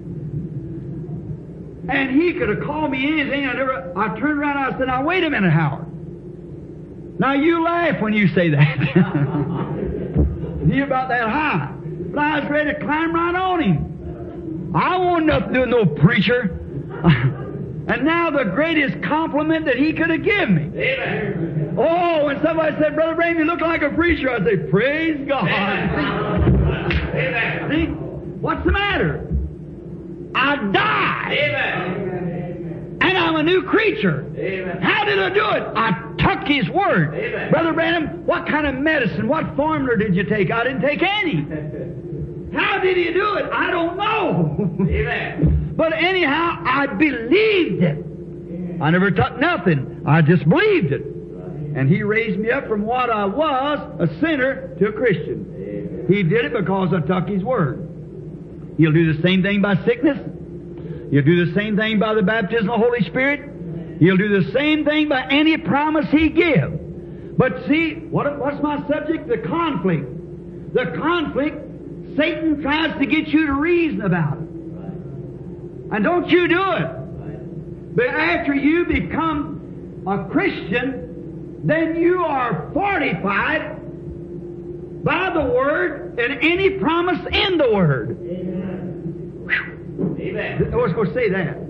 And he could have called me anything. I never. I turned around and I said, now, wait a minute, Howard. Now, you laugh when you say that. You're about that high. But I was ready to climb right on him. I want nothing to do with no preacher. And now the greatest compliment that he could have given me. Amen. Oh, when somebody said, Brother Branham, you look like a preacher, I'd say, praise God. Amen. See? What's the matter? I died. Amen. And I'm a new creature. Amen. How did I do it? I took His Word. Amen. Brother Branham, what kind of medicine, what formula did you take? I didn't take any. How did He do it? I don't know. Amen. But anyhow, I believed it. I never took nothing. I just believed it. And He raised me up from what I was, a sinner, to a Christian. Amen. He did it because I took His Word. He'll do the same thing by sickness. He'll do the same thing by the baptism of the Holy Spirit. He'll do the same thing by any promise He gives. But see, what, what's my subject? The conflict. The conflict, Satan tries to get you to reason about it. And don't you do it. But after you become a Christian, then you are fortified by the Word and any promise in the Word. Amen. I was going to say that.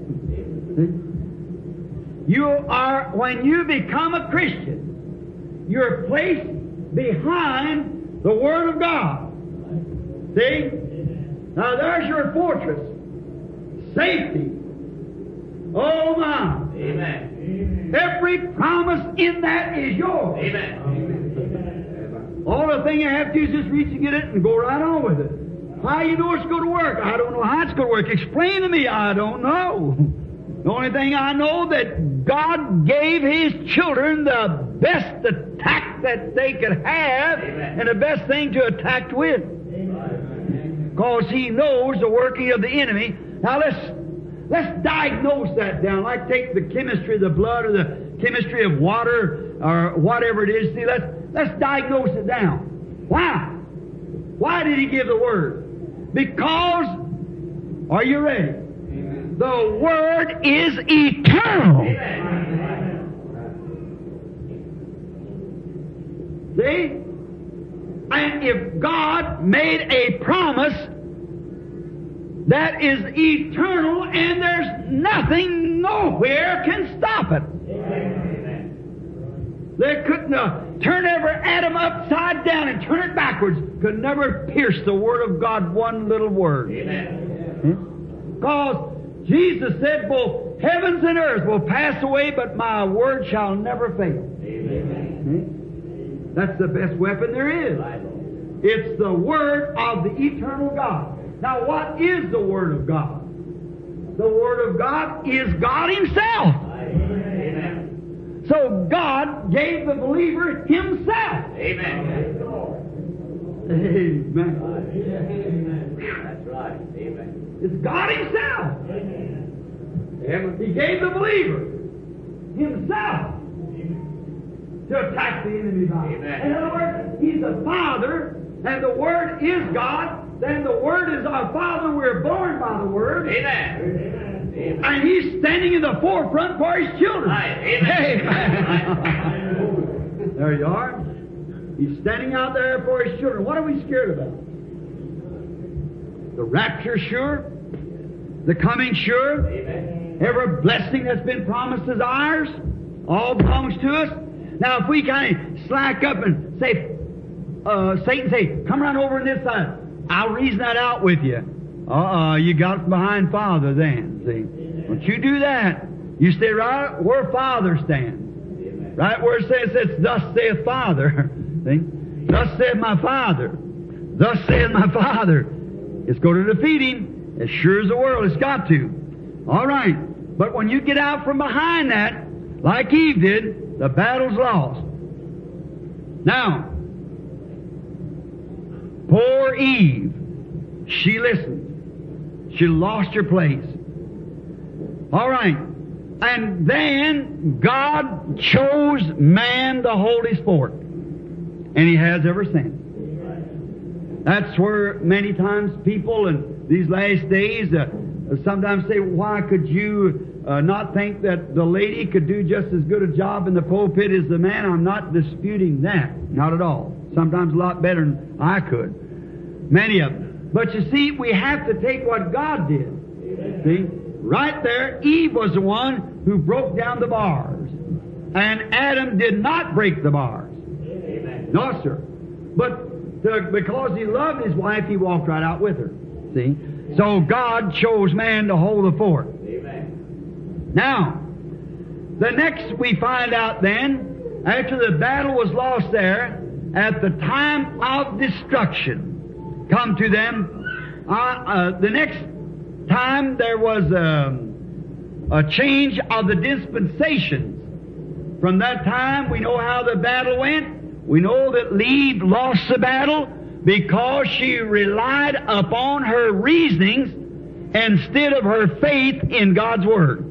You are, when you become a Christian, you're placed behind the Word of God. See? Now there's your fortress. Safety. Oh my. Amen. Every promise in that is yours. Amen. All the thing you have to do is just reach and get it and go right on with it. How you know it's going to work? I don't know how it's going to work. Explain to me. I don't know. The only thing I know that God gave His children the best attack that they could have. Amen. And the best thing to attack with. Because He knows the working of the enemy. Now let's let's diagnose that down. Like take the chemistry of the blood or the chemistry of water or whatever it is. See, let's let's diagnose it down. Why? Why did He give the Word? Because, are you ready? Amen. The Word is eternal. Amen. See? And if God made a promise that is eternal and there's nothing, nowhere can stop it. Amen. They couldn't uh, turn every atom upside down and turn it backwards. Could never pierce the Word of God one little word. Amen. Because Jesus said, both heavens and earth will pass away, but my Word shall never fail. Amen. That's the best weapon there is. It's the Word of the eternal God. Now, what is the Word of God? The Word of God is God Himself. Amen. So God gave the believer Himself. Amen. Amen. That's right. Amen. It's God Himself. Amen. He gave the believer Himself to attack the enemy by. Amen. In other words, He's the Father, and the Word is God. Then the Word is our Father. We're born by the Word. Amen. Amen. And He's standing in the forefront for His children. Right. Amen. Amen. There you are. He's standing out there for His children. What are we scared about? The rapture, sure. The coming, sure. Amen. Every blessing that's been promised is ours. All belongs to us. Now, if we kind of slack up and say, uh, Satan say, come around over on this side, I'll reason that out with you. Uh-uh, you got behind Father then, see. Don't you do that. You stay right where Father stands. Amen. Right where it says, it's thus saith Father. See? Thus saith my Father. Thus saith my Father. It's going to defeat Him as sure as the world. It's got to. All right. But when you get out from behind that, like Eve did, the battle's lost. Now, poor Eve, she listened. She lost her place. All right. And then God chose man to hold His fork. And He has ever since. That's where many times people in these last days uh, sometimes say, why could you uh, not think that the lady could do just as good a job in the pulpit as the man? I'm not disputing that. Not at all. Sometimes a lot better than I could. Many of them. But you see, we have to take what God did. See? Right there, Eve was the one who broke down the bars. And Adam did not break the bars. Amen. No, sir. But to, because he loved his wife, he walked right out with her. See? So God chose man to hold the fort. Amen. Now, the next we find out then, after the battle was lost there, at the time of destruction, come to them, uh, uh, the next time there was um, a change of the dispensations. From that time, we know how the battle went. We know that Eve lost the battle because she relied upon her reasonings instead of her faith in God's Word.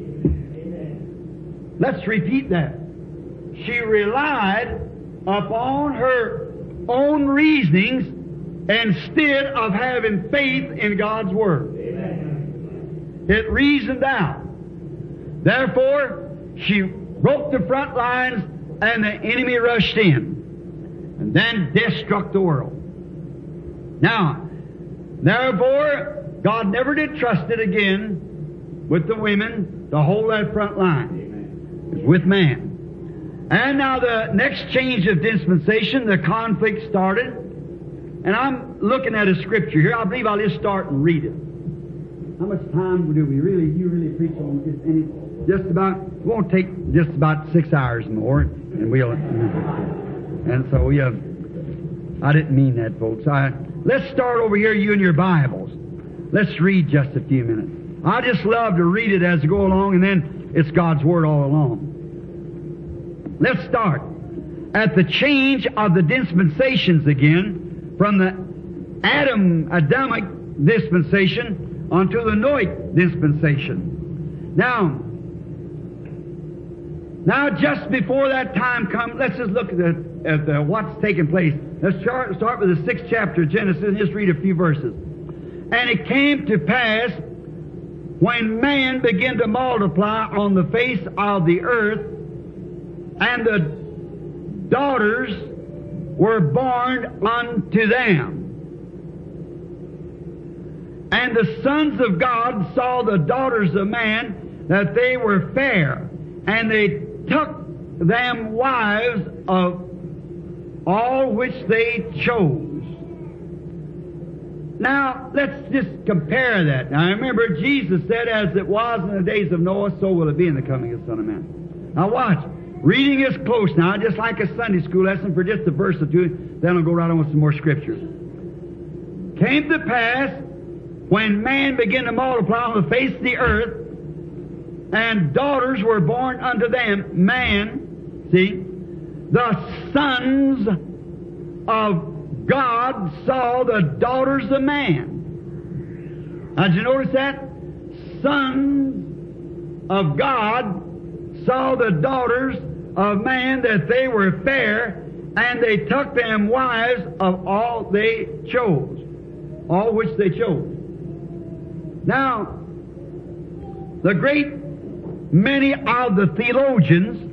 Amen. Let's repeat that. She relied upon her own reasonings instead of having faith in God's Word. Amen. It reasoned out. Therefore, she broke the front lines and the enemy rushed in. And then death struck the world. Now, therefore, God never did trust it again with the women to hold that front line. It was with man. And now the next change of dispensation, the conflict started. And I'm looking at a scripture here. I believe I'll just start and read it. How much time do we really, you really preach on this? Any, just about, it won't take just about six hours more, and we'll, and so we have, I didn't mean that, folks. I, let's start over here, you and your Bibles. Let's read just a few minutes. I just love to read it as we go along, and then it's God's Word all along. Let's start at the change of the dispensations again, from the Adam, Adamic dispensation unto the Noahic dispensation. Now, now just before that time comes, let's just look at, the, at the, what's taking place. Let's start, start with the sixth chapter of Genesis and just read a few verses. And it came to pass, when man began to multiply on the face of the earth, and the daughters were born unto them. And the sons of God saw the daughters of man, that they were fair, and they took them wives of all which they chose. Now, let's just compare that. Now, remember, Jesus said, as it was in the days of Noah, so will it be in the coming of the Son of Man. Now, watch. Reading is close now, just like a Sunday school lesson for just a verse or two. Then I'll go right on with some more scriptures. Came to pass, when man began to multiply on the face of the earth, and daughters were born unto them, man, see, the sons of God saw the daughters of man. Now, did you notice that? Sons of God saw the daughters of man, that they were fair, and they took them wives of all they chose, all which they chose. Now, the great many of the theologians,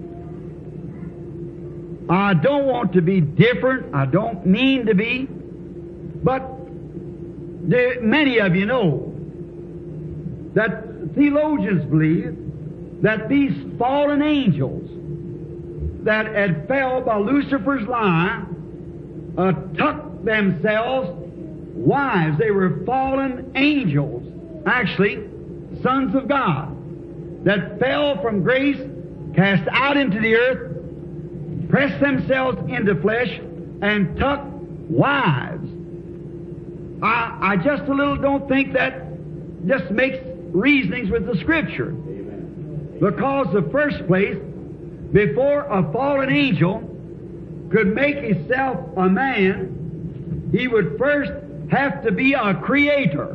I don't want to be different, I don't mean to be, but there, many of you know that theologians believe that these fallen angels that had fell by Lucifer's lie uh, took themselves wives. They were fallen angels, actually sons of God, that fell from grace, cast out into the earth, pressed themselves into flesh, and took wives. I, I just a little don't think that just makes reasonings with the Scripture. Because the first place, before a fallen angel could make himself a man, he would first have to be a creator.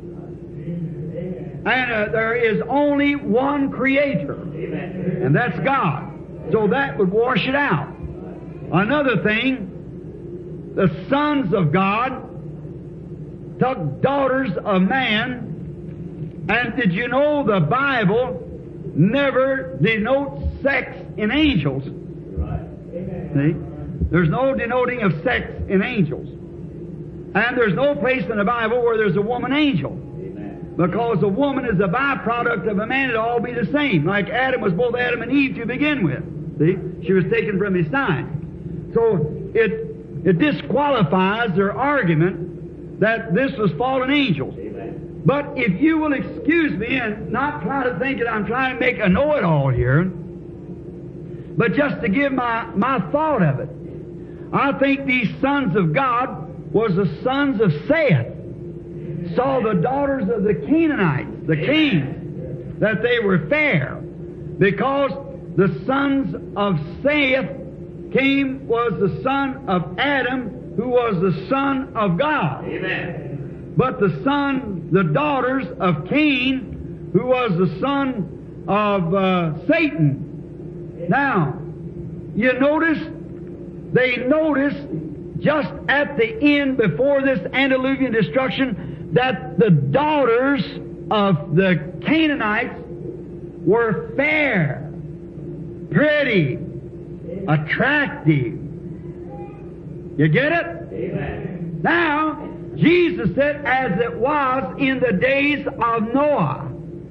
And uh, there is only one creator, and that's God. So that would wash it out. Another thing, the sons of God took daughters of man, and did you know the Bible never denotes sex in angels? See? There's no denoting of sex in angels. And there's no place in the Bible where there's a woman angel. Because a woman is a byproduct of a man, it'll all be the same. Like Adam was both Adam and Eve to begin with. See? She was taken from his side. So it it disqualifies their argument that this was fallen angels. Amen. But if you will excuse me and not try to think that I'm trying to make a know-it-all here, but just to give my, my thought of it, I think these sons of God was the sons of Seth. Saw the daughters of the Canaanites, the kings, that they were fair, because the sons of Seth came was the son of Adam, who was the son of God. Amen. But the son, the daughters of Cain, who was the son of uh, Satan. Now, you notice, they noticed just at the end, before this antediluvian destruction, that the daughters of the Canaanites were fair, pretty, attractive. You get it? Amen. Now, Jesus said, as it was in the days of Noah,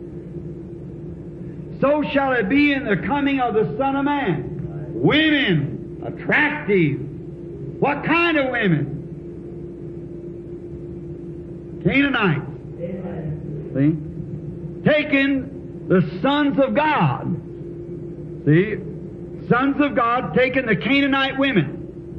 so shall it be in the coming of the Son of Man. Women, attractive. What kind of women? Canaanites. See? Taking the sons of God. See? Sons of God taking the Canaanite women.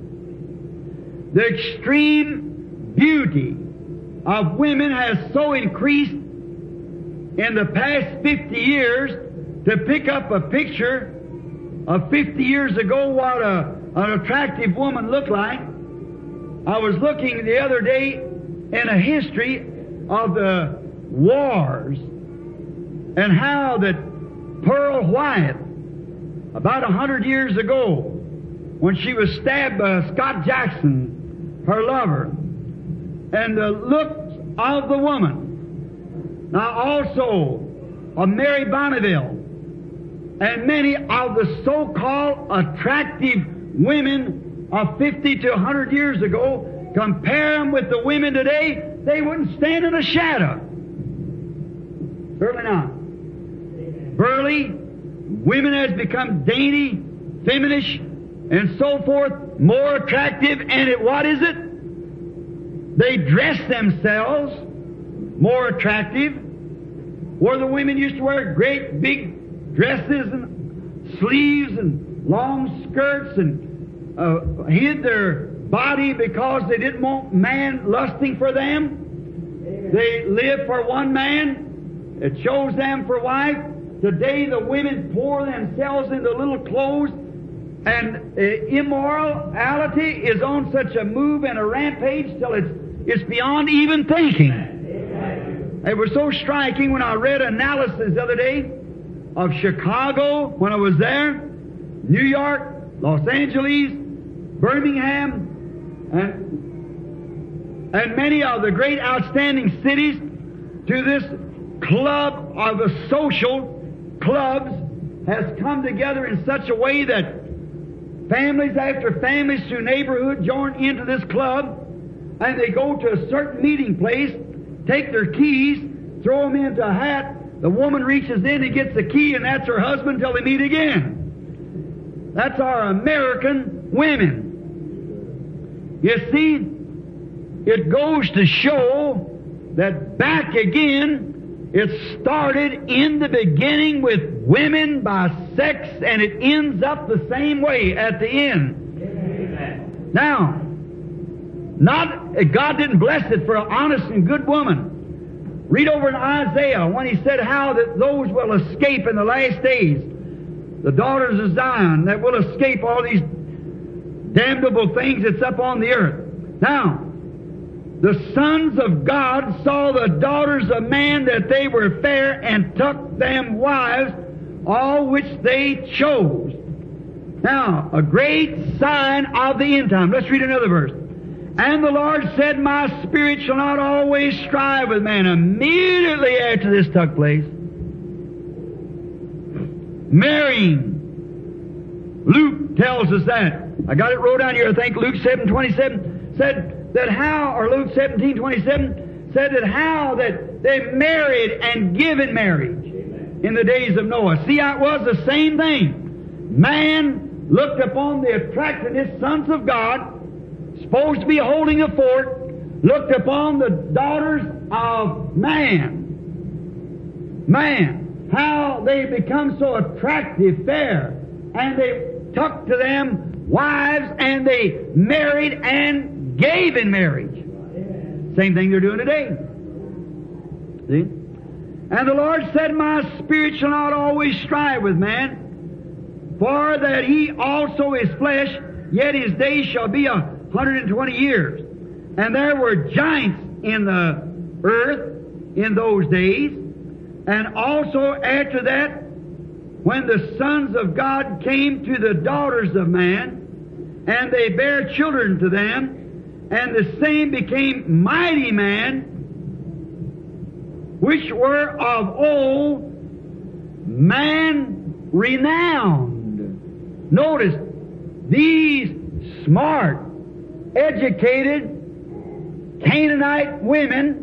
The extreme beauty of women has so increased in the past fifty years, to pick up a picture of fifty years ago what a, an attractive woman looked like. I was looking the other day in a history of the wars and how that Pearl White, about a hundred years ago, when she was stabbed by Scott Jackson, her lover, and the looks of the woman. Now also of Mary Bonneville and many of the so-called attractive women of fifty to a hundred years ago, compare them with the women today, they wouldn't stand in a shadow. Certainly not. Burly, women has become dainty, feminish, and so forth, more attractive, and it, what is it? They dress themselves more attractive, where the women used to wear great big dresses and sleeves and long skirts and uh, hid their body because they didn't want man lusting for them. Amen. They lived for one man. It chose them for wife. Today the women pour themselves into little clothes, and uh, immorality is on such a move and a rampage till it's, it's beyond even thinking. Amen. It was so striking when I read analysis the other day of Chicago when I was there, New York, Los Angeles, Birmingham, and, and many of the great outstanding cities, to this club of the social clubs has come together in such a way that families after families through neighborhood join into this club, and they go to a certain meeting place, take their keys, throw them into a hat. The woman reaches in and gets the key, and that's her husband till they meet again. That's our American women. You see, it goes to show that back again, it started in the beginning with women by sex, and it ends up the same way at the end. Amen. Now, not God didn't bless it for an honest and good woman. Read over in Isaiah when he said how that those will escape in the last days, the daughters of Zion, that will escape all these damnable things that's up on the earth. Now, the sons of God saw the daughters of man that they were fair, and took them wives, all which they chose. Now, a great sign of the end time. Let's read another verse. And the Lord said, my spirit shall not always strive with man. Immediately after this took place, marrying. Luke tells us that. I got it wrote down here, I think, Luke seven twenty-seven, said that how, or Luke seventeen twenty-seven, said that how that They married and give in marriage in the days of Noah. See how it was the same thing. Man looked upon the attractiveness, sons of God, supposed to be holding a fort, looked upon the daughters of man. Man, how they become so attractive, fair, and they took to them wives and they married and gave in marriage. Same thing they're doing today. See? And the Lord said, My spirit shall not always strive with man, for that he also is flesh, yet his days shall be a hundred and twenty years. And there were giants in the earth in those days, and also after that, when the sons of God came to the daughters of man, and they bare children to them, and the same became mighty men, which were of old, man renowned. Notice, these smart, educated Canaanite women,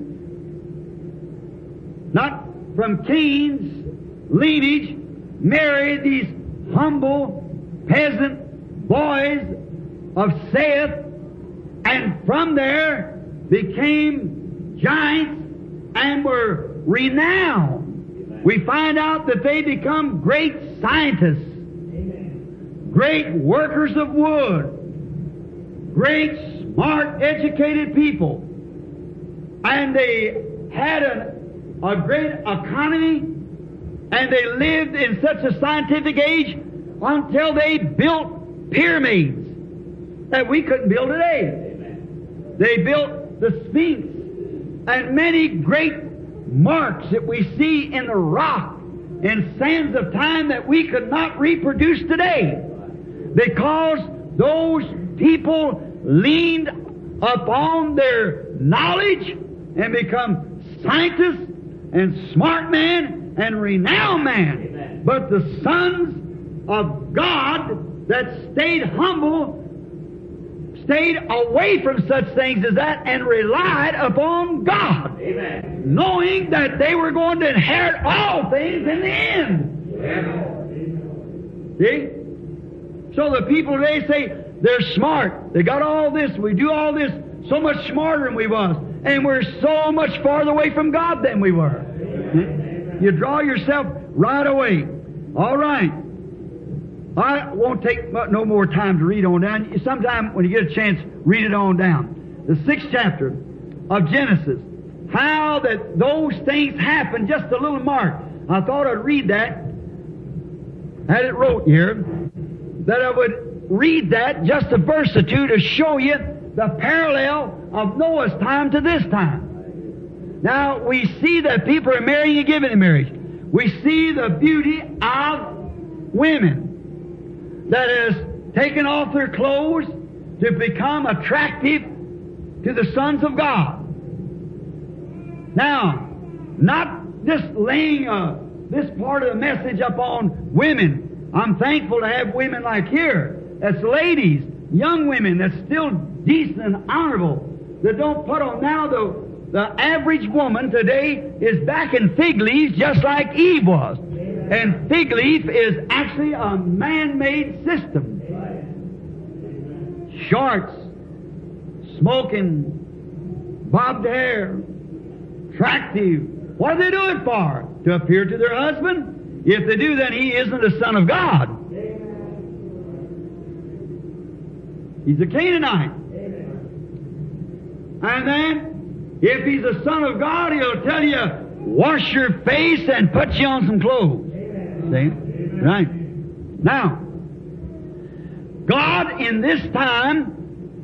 not from Cain's lineage, married these humble peasant boys of Seth, and from there became giants and were renowned. We find out that they become great scientists, great workers of wood, great, smart, educated people. And they had a, a great economy, and they lived in such a scientific age until they built pyramids that we couldn't build today. Amen. They built the Sphinx and many great marks that we see in the rock and sands of time that we could not reproduce today, because those people leaned upon their knowledge and become scientists and smart men and renowned men. Amen. But the sons of God that stayed humble stayed away from such things as that and relied upon God. Amen. Knowing that they were going to inherit all things in the end. Amen. See? So the people today say they're smart. They got all this. We do all this so much smarter than we was. And we're so much farther away from God than we were. Amen. You draw yourself right away. All right. I won't take no more time to read on down. Sometime when you get a chance, read it on down. The sixth chapter of Genesis. How that those things happen, just a little mark. I thought I'd read that. Had it wrote here. That I would read that, just a verse or two, to show you the parallel of Noah's time to this time. Now, we see that people are marrying and giving in marriage. We see the beauty of women that has taken off their clothes to become attractive to the sons of God. Now, not just laying uh, this part of the message upon women. I'm thankful to have women like here, that's ladies, young women, that's still decent and honorable, that don't put on. Now the, the average woman today is back in fig leaves just like Eve was. And fig leaf is actually a man-made system. Shorts, smoking, bobbed hair, attractive. What are they doing for? To appear to their husband? If they do, then he isn't a son of God. He's a Canaanite. And then, if he's a son of God, he'll tell you, wash your face and put you on some clothes. See? Right. Now, God in this time,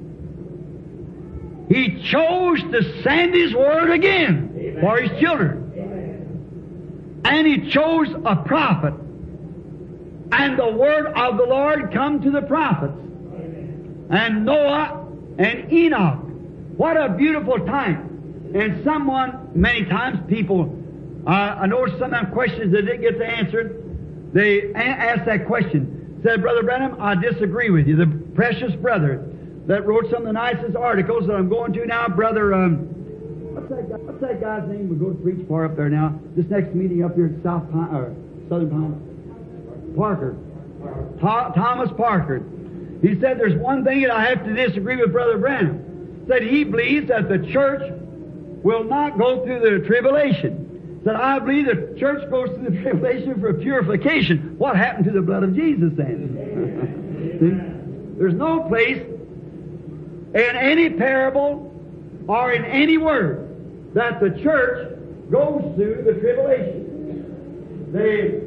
He chose to send His Word again Amen. For His children. Amen. And He chose a prophet. And the Word of the Lord come to the prophets. Amen. And Noah and Enoch. What a beautiful time. And someone, many times people, uh, I know some of them questions they didn't get to answer. They asked that question. Said, Brother Branham, I disagree with you. The precious brother that wrote some of the nicest articles that I'm going to now, Brother, um, what's that guy? what's that guy's name? We go to preach far up there now. This next meeting up here at South Pine, or Southern Pine. Parker. Tho- Thomas Parker. He said there's one thing that I have to disagree with Brother Branham. Said he believes that the church will not go through the tribulation. Said I believe the church goes through the tribulation for purification. What happened to the blood of Jesus then? There's no place in any parable or in any word that the church goes through the tribulation. They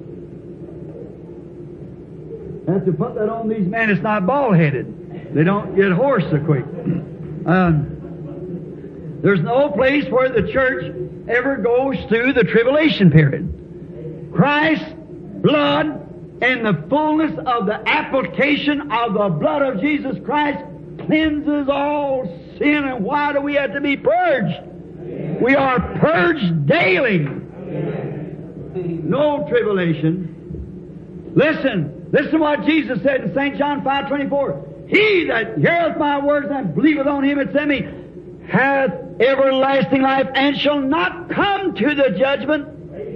have to put that on these men. It's not bald-headed. They don't get hoarse so quick. Um, there's no place where the church ever goes through the tribulation period. Christ's blood and the fullness of the application of the blood of Jesus Christ cleanses all sin. And why do we have to be purged? We are purged daily. No tribulation. Listen, listen to what Jesus said in Saint John five twenty-four. He that heareth my words and believeth on him that sent me hath everlasting life, and shall not come to the judgment,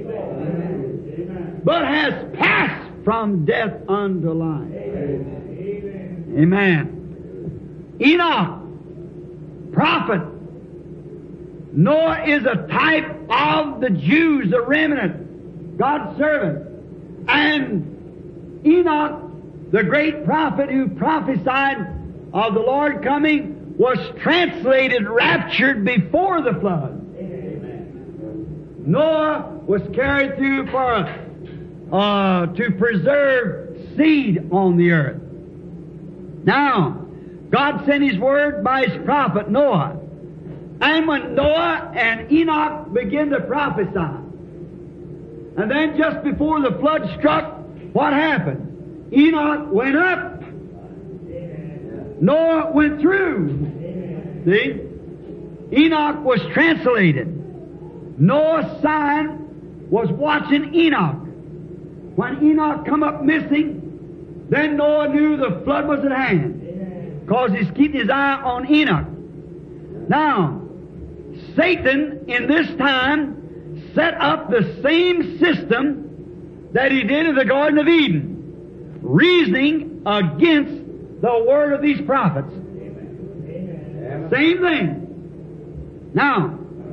but has passed from death unto life. Amen. Amen. Enoch, prophet. Noah is a type of the Jews, the remnant, God's servant. And Enoch, the great prophet who prophesied of the Lord coming, was translated, raptured before the flood. Amen. Noah was carried through for uh, to preserve seed on the earth. Now, God sent His word by His prophet Noah. And when Noah and Enoch began to prophesy, and then just before the flood struck, what happened? Enoch went up. Noah went through. See? Enoch was translated. Noah's sign was watching Enoch. When Enoch come up missing, then Noah knew the flood was at hand, because he's keeping his eye on Enoch. Now, Satan in this time set up the same system that he did in the Garden of Eden, reasoning against the word of these prophets. Amen. Same thing. Now,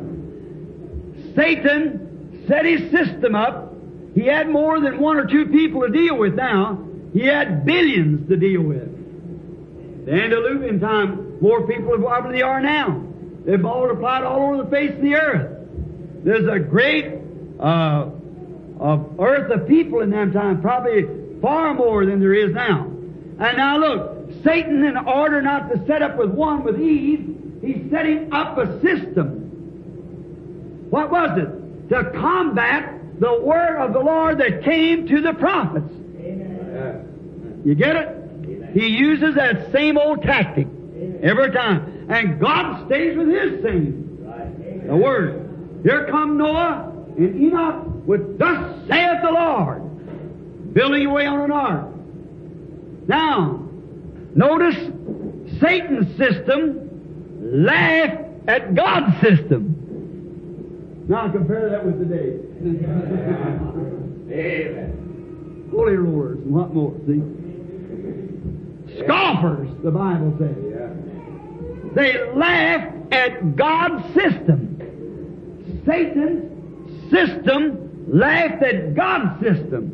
Satan set his system up. He had more than one or two people to deal with now. He had billions to deal with. The antediluvian time, more people than they are now. They've multiplied all over the face of the earth. There's a great uh, of earth of people in that time, probably far more than there is now. And now look, Satan, in order not to set up with one with Eve, he's setting up a system. What was it? To combat the word of the Lord that came to the prophets. Amen. You get it? Amen. He uses that same old tactic. Amen. Every time. And God stays with His same. Right. The word. Here come Noah and Enoch with thus saith the Lord, building away on an ark. Now, notice Satan's system laughed at God's system. Now compare that with today. Amen. Holy rollers and what more, see? Scoffers, the Bible says. They laughed at God's system. Satan's system laughed at God's system.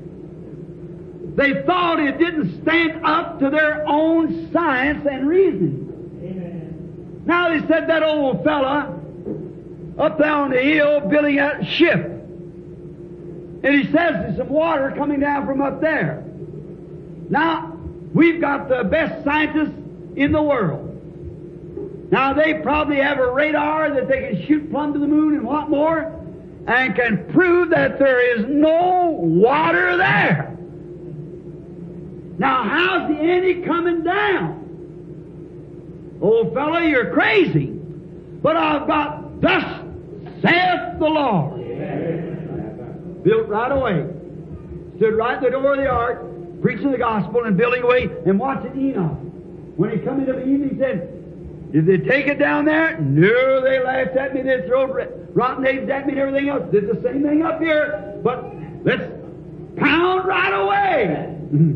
They thought it didn't stand up to their own science and reasoning. Amen. Now they said that old fella up there on the hill building a ship. And he says there's some water coming down from up there. Now, we've got the best scientists in the world. Now, they probably have a radar that they can shoot plumb to the moon and what more, and can prove that there is no water there. Now, how's the Andy coming down? Old fellow, you're crazy. But I've got thus saith the Lord. Amen. Built right away. Stood right at the door of the ark, preaching the gospel and building away and watching Enoch. When he come into the evening, he said, Did they take it down there? No, they laughed at me. They threw rotten eggs at me and everything else. Did the same thing up here. But let's pound right away.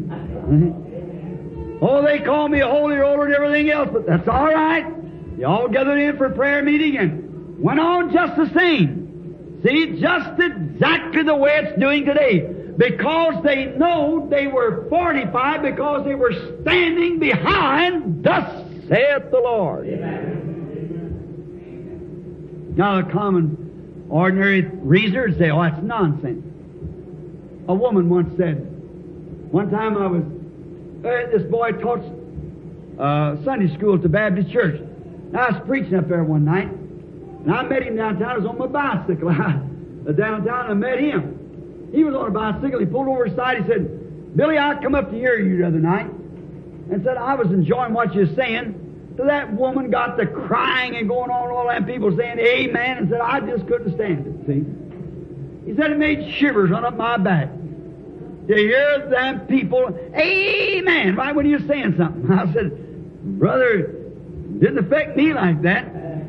Oh, they call me a holy roller and everything else, but that's all right. You all gathered in for a prayer meeting and went on just the same. See, just exactly the way it's doing today. Because they know they were fortified, because they were standing behind, thus saith the Lord. Amen. Now, a common, ordinary reasoner would say, oh, that's nonsense. A woman once said, one time I was, uh, this boy taught uh, Sunday school at the Baptist church. And I was preaching up there one night, and I met him downtown. I was on my bicycle. I, downtown, I met him. He was on a bicycle. He pulled over his side. He said, Billy, I come up to hear you the other night, and said, I was enjoying what you were saying. So that woman got to crying and going on, all that people saying amen, and said, I just couldn't stand it, see. He said it made shivers run up my back to hear them people, amen, right when you're saying something. I said, brother, it didn't affect me like that.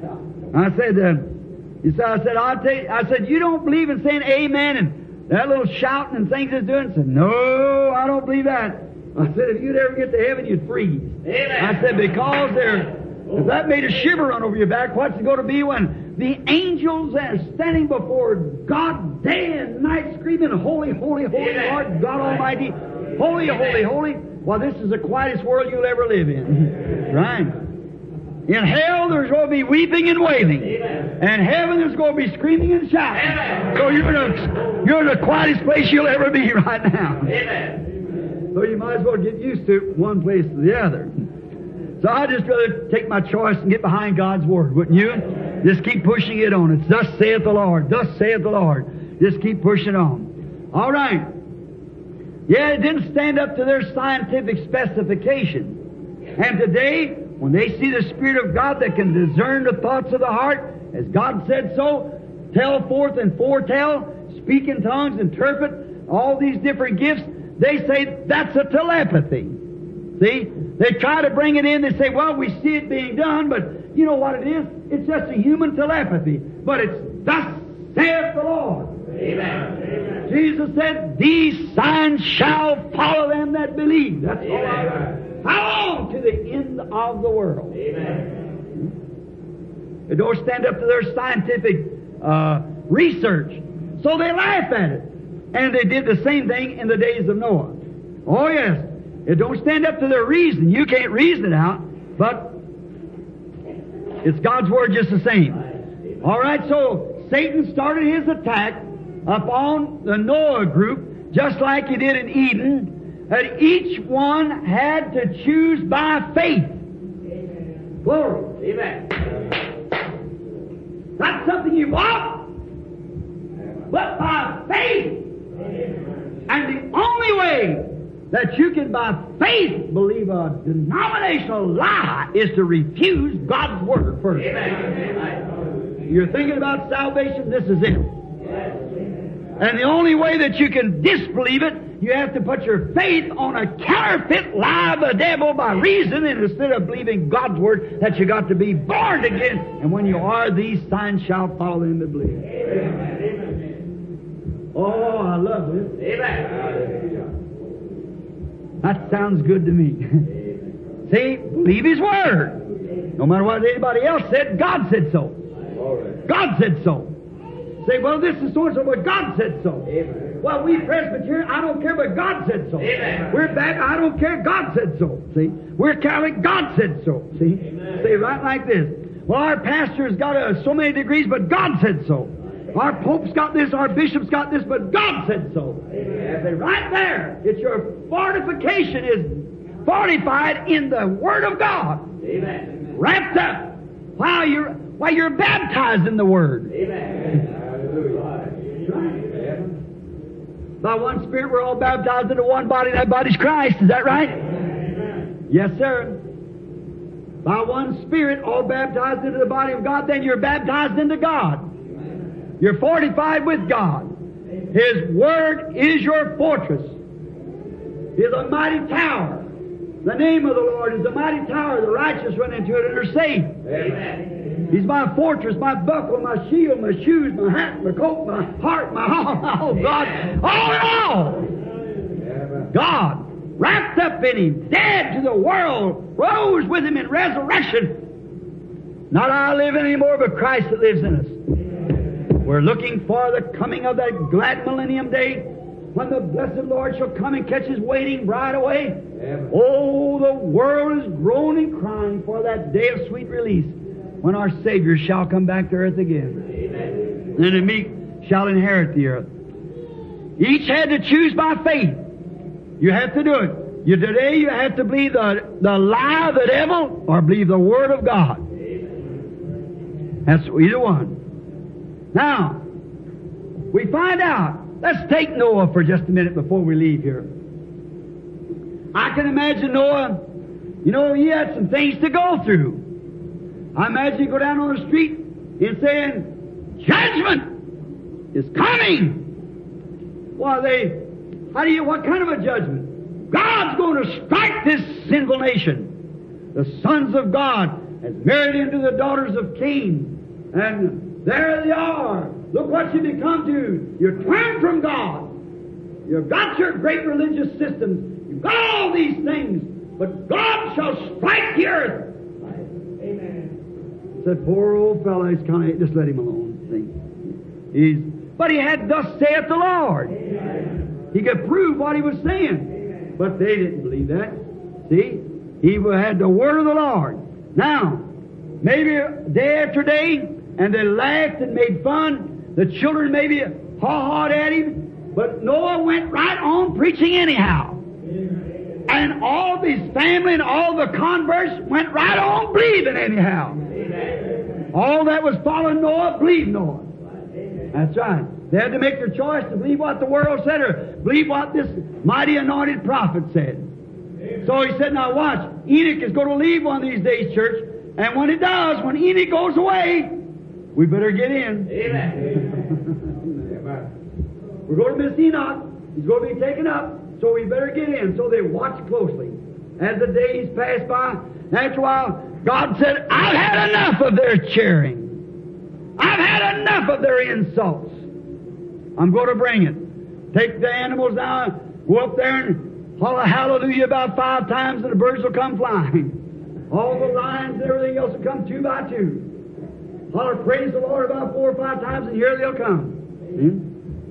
I said, uh, he said, I said, I'll tell you, I said, you don't believe in saying amen and that little shouting and things it's doing? I said, no, I don't believe that. I said, if you'd ever get to heaven, you'd freeze. Amen. I said, because there, if that made a shiver run over your back, what's it going to be when the angels are standing before God day and night screaming, holy, holy, holy, Amen. Lord God Almighty, holy, Amen. Holy, holy. Well, this is the quietest world you'll ever live in. Right? In hell, there's going to be weeping and wailing. Amen. And heaven, there's going to be screaming and shouting. Amen. So you're in, a, you're in the quietest place you'll ever be right now. Amen. So you might as well get used to one place to the other. So I'd just rather take my choice and get behind God's Word, wouldn't you? Just keep pushing it on. It's thus saith the Lord. Thus saith the Lord. Just keep pushing on. All right. Yeah, it didn't stand up to their scientific specification. And today, when they see the Spirit of God that can discern the thoughts of the heart, as God said so, tell forth and foretell, speak in tongues, interpret, all these different gifts, they say that's a telepathy. See? They try to bring it in. They say, well, we see it being done, but you know what it is? It's just a human telepathy. But it's thus saith the Lord. Amen. Amen. Jesus said, these signs shall follow them that believe. That's Amen. All I How long to the end of the world? Amen. They don't stand up to their scientific uh, research. So they laugh at it. And they did the same thing in the days of Noah. Oh, yes. It don't stand up to their reason. You can't reason it out, but it's God's Word just the same. All right, so Satan started his attack upon the Noah group just like he did in Eden, that each one had to choose by faith. Glory. Amen. Not something you want, but by faith. And the only way that you can by faith believe a denominational lie is to refuse God's Word first. Amen. You're thinking about salvation, this is it. And the only way that you can disbelieve it, you have to put your faith on a counterfeit lie of the devil by reason, and instead of believing God's Word, that you got to be born again. And when you are, these signs shall follow them that believe. Amen. Oh, I love this. Amen. That sounds good to me. See, believe His Word. No matter what anybody else said, God said so. God said so. Say, well, this is so and so, but God said so. Amen. Well, we Presbyterian, I don't care, but God said so. Amen. We're Baptist, I don't care, God said so. See, we're Catholic, God said so. See, Amen. Say right like this. Well, our pastor's got uh, so many degrees, but God said so. Our Pope's got this, our Bishop's got this, but God said so. Amen. Say right there, it's your fortification is fortified in the Word of God. Amen. Wrapped up while you're while you're baptized in the Word. Amen. By one Spirit, we're all baptized into one body. That body's Christ. Is that right? Amen. Yes, sir. By one Spirit, all baptized into the body of God. Then you're baptized into God. Amen. You're fortified with God. Amen. His Word is your fortress. Is a mighty tower. The name of the Lord is a mighty tower. The righteous run into it and are saved. Amen. He's my fortress, my buckler, my shield, my shoes, my hat, my coat, my heart, my all. Oh, God. All in all. God, wrapped up in Him, dead to the world, rose with Him in resurrection. Not I live anymore, but Christ that lives in us. We're looking for the coming of that glad millennium day when the blessed Lord shall come and catch His waiting bride away. Amen. Oh, the world is groaning and crying for that day of sweet release when our Savior shall come back to earth again. Amen. And the meek shall inherit the earth. Each had to choose by faith. You have to do it. You, today you have to believe the, the lie of the devil or believe the Word of God. Amen. That's either one. Now, we find out. Let's take Noah for just a minute before we leave here. I can imagine Noah, you know, he had some things to go through. I imagine you go down on the street and saying, judgment is coming. Well, they, how do you, what kind of a judgment? God's going to strike this sinful nation. The sons of God has married into the daughters of Cain. And there they are. Look what you become to. You turn from God. You've got your great religious systems. You've got all these things. But God shall strike the earth. Amen. Said, poor old fellow, he's kind of, just let him alone. See? He's, but he had, thus saith the Lord. Amen. He could prove what he was saying. Amen. But they didn't believe that. See? He had the word of the Lord. Now, maybe day after day, and they laughed and made fun. The children maybe haw-hawed at him, but Noah went right on preaching anyhow. Amen. And all his family and all the converts went right on believing anyhow. Amen. All that was following Noah believed Noah. Amen. That's right. They had to make their choice to believe what the world said or believe what this mighty anointed prophet said. Amen. So he said, now watch, Enoch is going to leave one of these days, church, and when it does, when Enoch goes away, we better get in. Amen. We're going to miss Enoch. He's going to be taken up, so we better get in. So they watched closely. As the days passed by, after a while, God said, I've had enough of their cheering. I've had enough of their insults. I'm going to bring it. Take the animals down, go up there and holler hallelujah about five times, and the birds will come flying. All the lions and everything else will come two by two. Holler, praise the Lord about four or five times, and here they'll come. Hmm?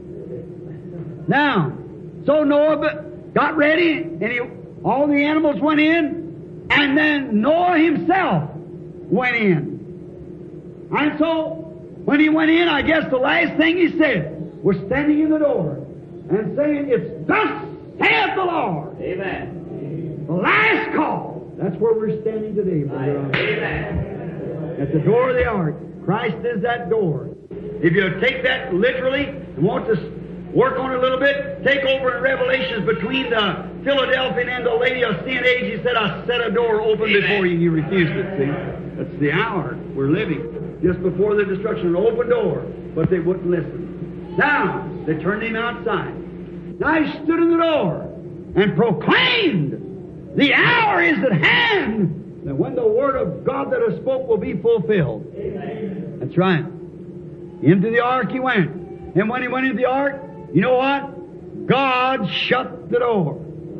Now, so Noah got ready, and he, all the animals went in, and then Noah himself went in. And so, when he went in, I guess the last thing he said was standing in the door and saying, it's thus saith the Lord. Amen. The last call. That's where we're standing today, brother. Amen. At the door of the ark. Christ is that door. If you take that literally and want to work on it a little bit, take over in Revelations between the Philadelphian and the Laodicean age. He said, I set a door open Amen. Before you, and you refused it. See? That's the hour we're living. Just before the destruction, an open door. But they wouldn't listen. Now, they turned him outside. Now he stood in the door and proclaimed, the hour is at hand, that when the word of God that has spoke will be fulfilled. Amen. That's right. Into the ark he went. And when he went into the ark, you know what? God shut the door.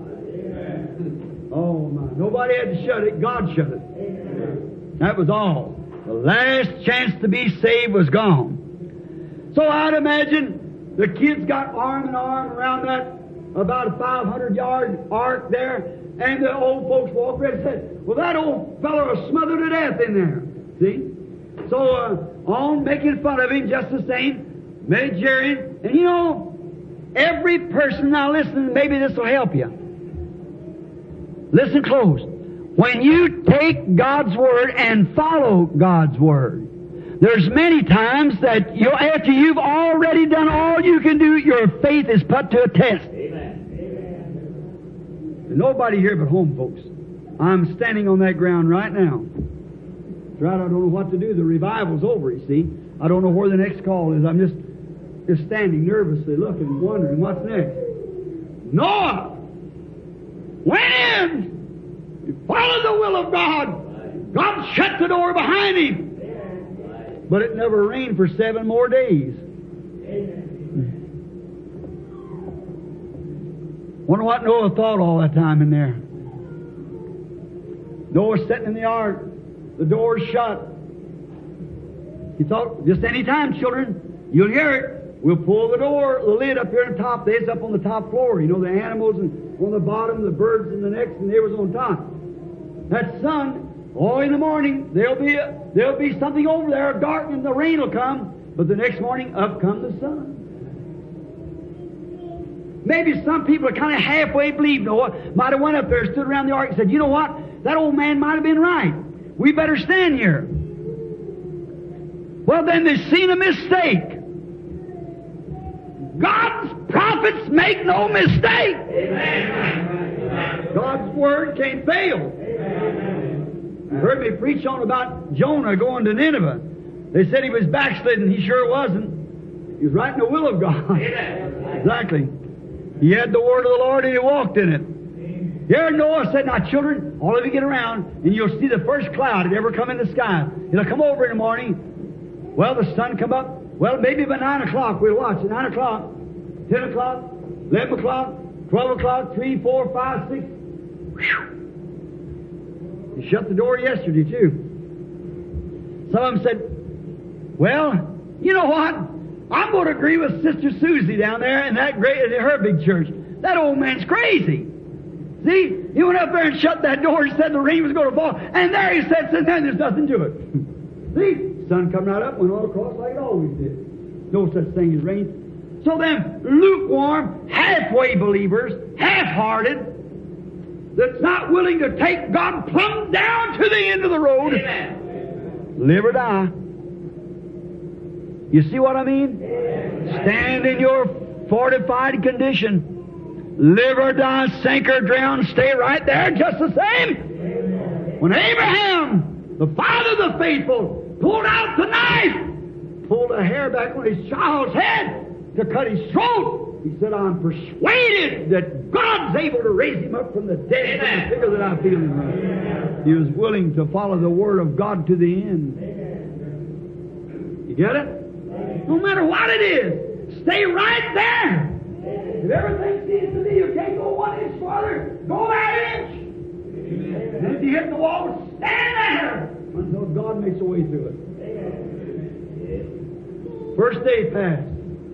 Amen. Oh my. Nobody had to shut it. God shut it. Amen. That was all. The last chance to be saved was gone. So I'd imagine the kids got arm in arm around that about a five hundred yard ark there, and the old folks walked around and said, well, that old fellow was smothered to death in there. See? So uh, on making fun of him just the same, made Jerry, and you know, every person, now listen, maybe this will help you. Listen close. When you take God's Word and follow God's Word, there's many times that you, after you've already done all you can do, your faith is put to a test. Amen. Amen. There's nobody here but home folks. I'm standing on that ground right now. Right, I don't know what to do. The revival's over, you see. I don't know where the next call is. I'm just, just standing nervously looking, wondering what's next. Noah went in. He followed the will of God. God shut the door behind him. But it never rained for seven more days. Wonder what Noah thought all that time in there. Noah sitting in the ark, the door shut. He thought, just any time, children, you'll hear it. We'll pull the door, the lid up here on top. There's up on the top floor. You know, the animals and on the bottom, the birds in the next, and they was on top. That sun, oh, in the morning, there'll be a, there'll be something over there, dark, and the rain will come. But the next morning, up come the sun. Maybe some people are kind of halfway believe Noah might have went up there, stood around the ark, and said, "You know what? That old man might have been right. We better stand here." Well, then they've seen a mistake. God's prophets make no mistake. Amen. God's word can't fail. Amen. You heard me preach on about Jonah going to Nineveh. They said he was backslidden. He sure wasn't. He was right in the will of God. Amen. Exactly. He had the word of the Lord and he walked in it. Here Noah said, "Now children, all of you get around and you'll see the first cloud that ever come in the sky. It'll come over in the morning. Well, the sun come up. Well, maybe by nine o'clock we'll watch it. Nine o'clock, ten o'clock, eleven o'clock, twelve o'clock, three, four, five, six. Whew. He shut the door yesterday too. Some of them said, "Well, you know what? I'm going to agree with Sister Susie down there in that great, in her big church. That old man's crazy. See, he went up there and shut that door and said the rain was going to fall, and there he sits, and then there's nothing to it. See, sun come right up, went all across like it always did. No such thing as rain. So them lukewarm, halfway believers, half-hearted, that's not willing to take God plumb down to the end of the road, amen, live or die. You see what I mean? Stand in your fortified condition. Live or die, sink or drown, stay right there just the same. When Abraham, the father of the faithful, pulled out the knife, pulled a hair back on his child's head to cut his throat, he said, "I'm persuaded that God's able to raise him up from the dead from the figure that I feel in me." He was willing to follow the word of God to the end. You get it? No matter what it is, stay right there. If everything seems to be you can't go one inch farther, go that inch. And if you hit the wall, stand there until God makes a way through it. First day passed.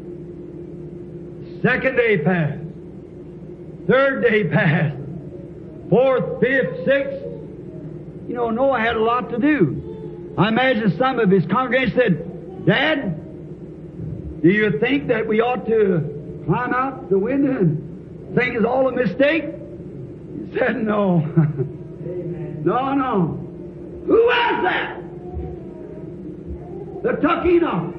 Second day passed. Third day passed. Fourth, fifth, sixth. You know, Noah had a lot to do. I imagine some of his congregation said, "Dad, do you think that we ought to climb out the window and think it's all a mistake?" He said, "No." No, no. Who was that that took Enoch?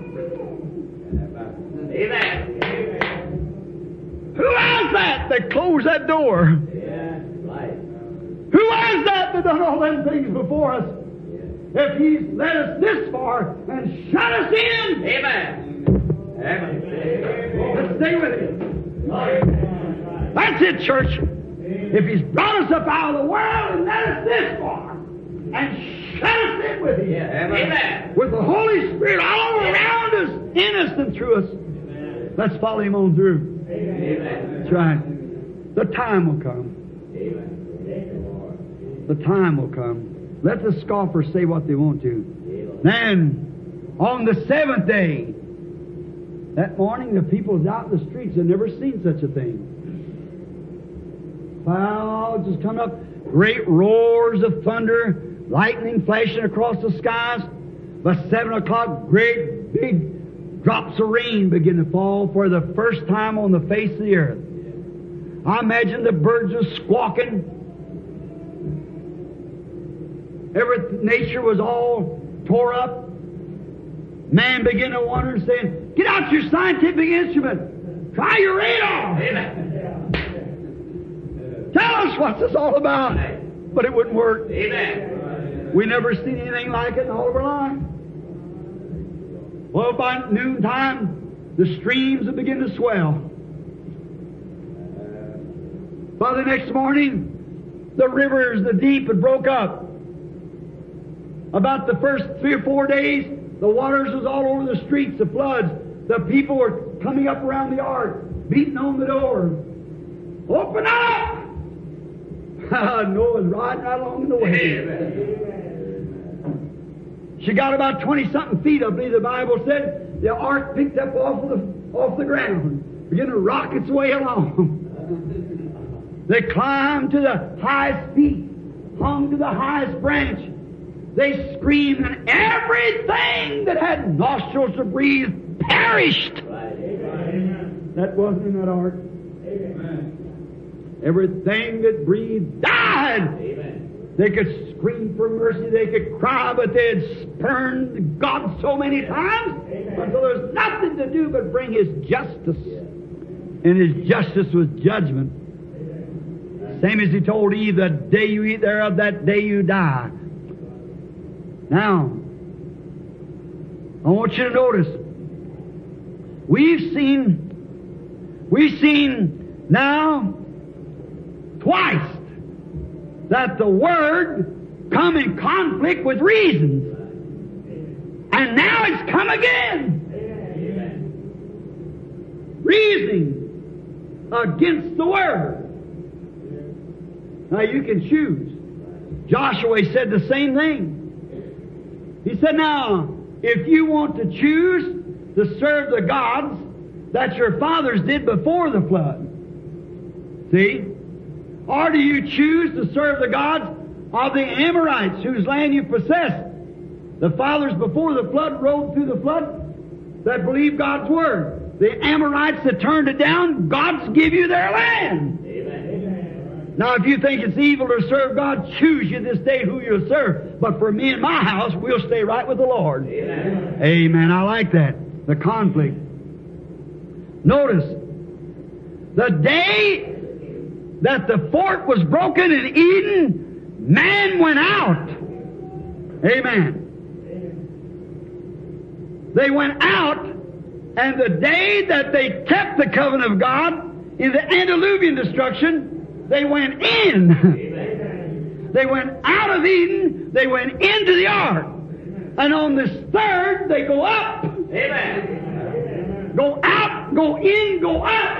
Amen. Who was that that closed that door? Yeah, right. Who was that that done all them things before us? If He's led us this far and shut us in, amen. Amen. Let's stay with Him. That's it, church. If He's brought us up out of the world and led us this far and shut us in with Him, yeah, amen, with the Holy Spirit all around us, in us and through us, amen, let's follow Him on through. Amen. That's right. The time will come. Amen. The time will come. Let the scoffers say what they want to. Then, on the seventh day, that morning, the people was out in the streets. They'd never seen such a thing. Clouds just coming up, great roars of thunder, lightning flashing across the skies. By seven o'clock, great big drops of rain begin to fall for the first time on the face of the earth. I imagine the birds were squawking. Every nature was all tore up. Man began to wonder and saying, "Get out your scientific instrument. Try your radar. Amen. Tell us what's this all about." But it wouldn't work. Amen. We never seen anything like it in all of our life. Well, by noontime, the streams would begin to swell. By the next morning, the rivers, the deep, had broke up. about the first three or four days, the waters was all over the streets, the floods. The people were coming up around the ark, beating on the door. Open up! Noah's riding right along the way. She got about twenty-something feet, I believe the Bible said. The ark picked up off the, off the ground, began to rock its way along. They climbed to the highest peak, hung to the highest branch. They screamed, and everything that had nostrils to breathe perished. Amen. That wasn't in that ark. Amen. Everything that breathed died. Amen. They could scream for mercy, they could cry, but they had spurned God so many times until there was nothing to do but bring His justice. And His justice was judgment. Same as He told Eve, the day you eat thereof, that day you die. Now, I want you to notice, we've seen, we've seen now twice that the Word come in conflict with reasons. And now it's come again. Amen. Reasoning against the Word. Now you can choose. Joshua said the same thing. He said, now, if you want to choose to serve the gods that your fathers did before the flood, see? Or do you choose to serve the gods of the Amorites whose land you possessed? The fathers before the flood rode through the flood that believed God's Word. The Amorites that turned it down, God's give you their land. Now, if you think it's evil to serve God, choose you this day who you'll serve. But for me and my house, we'll stay right with the Lord. Amen. Amen. I like that. The conflict. Notice, the day that the fort was broken in Eden, man went out. Amen. They went out, and the day that they kept the covenant of God in the antediluvian destruction, they went in. Amen. They went out of Eden. They went into the ark. Amen. And on this third, they go up. Amen. Go out, go in, go out.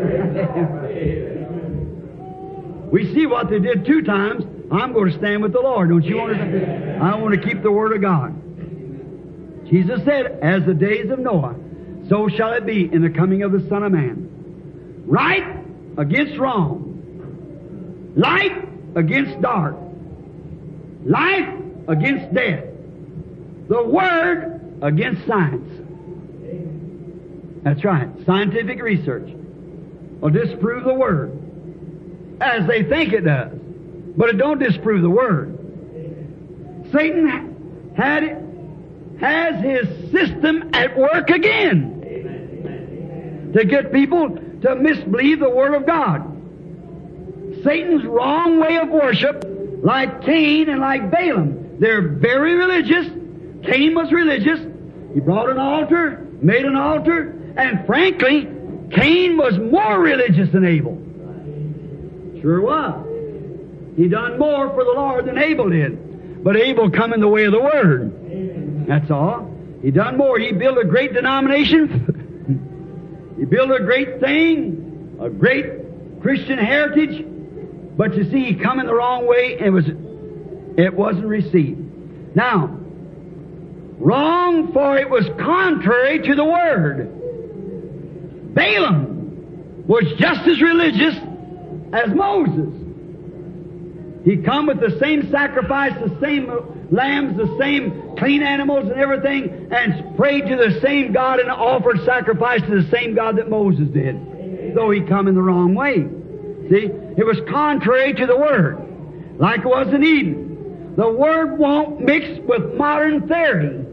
Amen. We see what they did two times. I'm going to stand with the Lord. Don't you want to? I want to keep the Word of God. Jesus said, as the days of Noah, so shall it be in the coming of the Son of Man. Right against wrong. Light against dark. Life against death. The Word against science. That's right. Scientific research will disprove the Word as they think it does. But it don't disprove the Word. Satan had it, has his system at work again to get people to misbelieve the Word of God. Satan's wrong way of worship, like Cain and like Balaam. They're very religious. Cain was religious. He brought an altar, made an altar, and frankly, Cain was more religious than Abel. Sure was. He done more for the Lord than Abel did. But Abel come in the way of the Word. That's all. He done more. He built a great denomination. He built a great thing, a great Christian heritage. But you see, he come in the wrong way, and it, was, it wasn't received. Now, wrong, for it was contrary to the Word. Balaam was just as religious as Moses. He come with the same sacrifice, the same lambs, the same clean animals and everything, and prayed to the same God and offered sacrifice to the same God that Moses did, though he come in the wrong way. See, it was contrary to the Word, like it was in Eden. The Word won't mix with modern theory.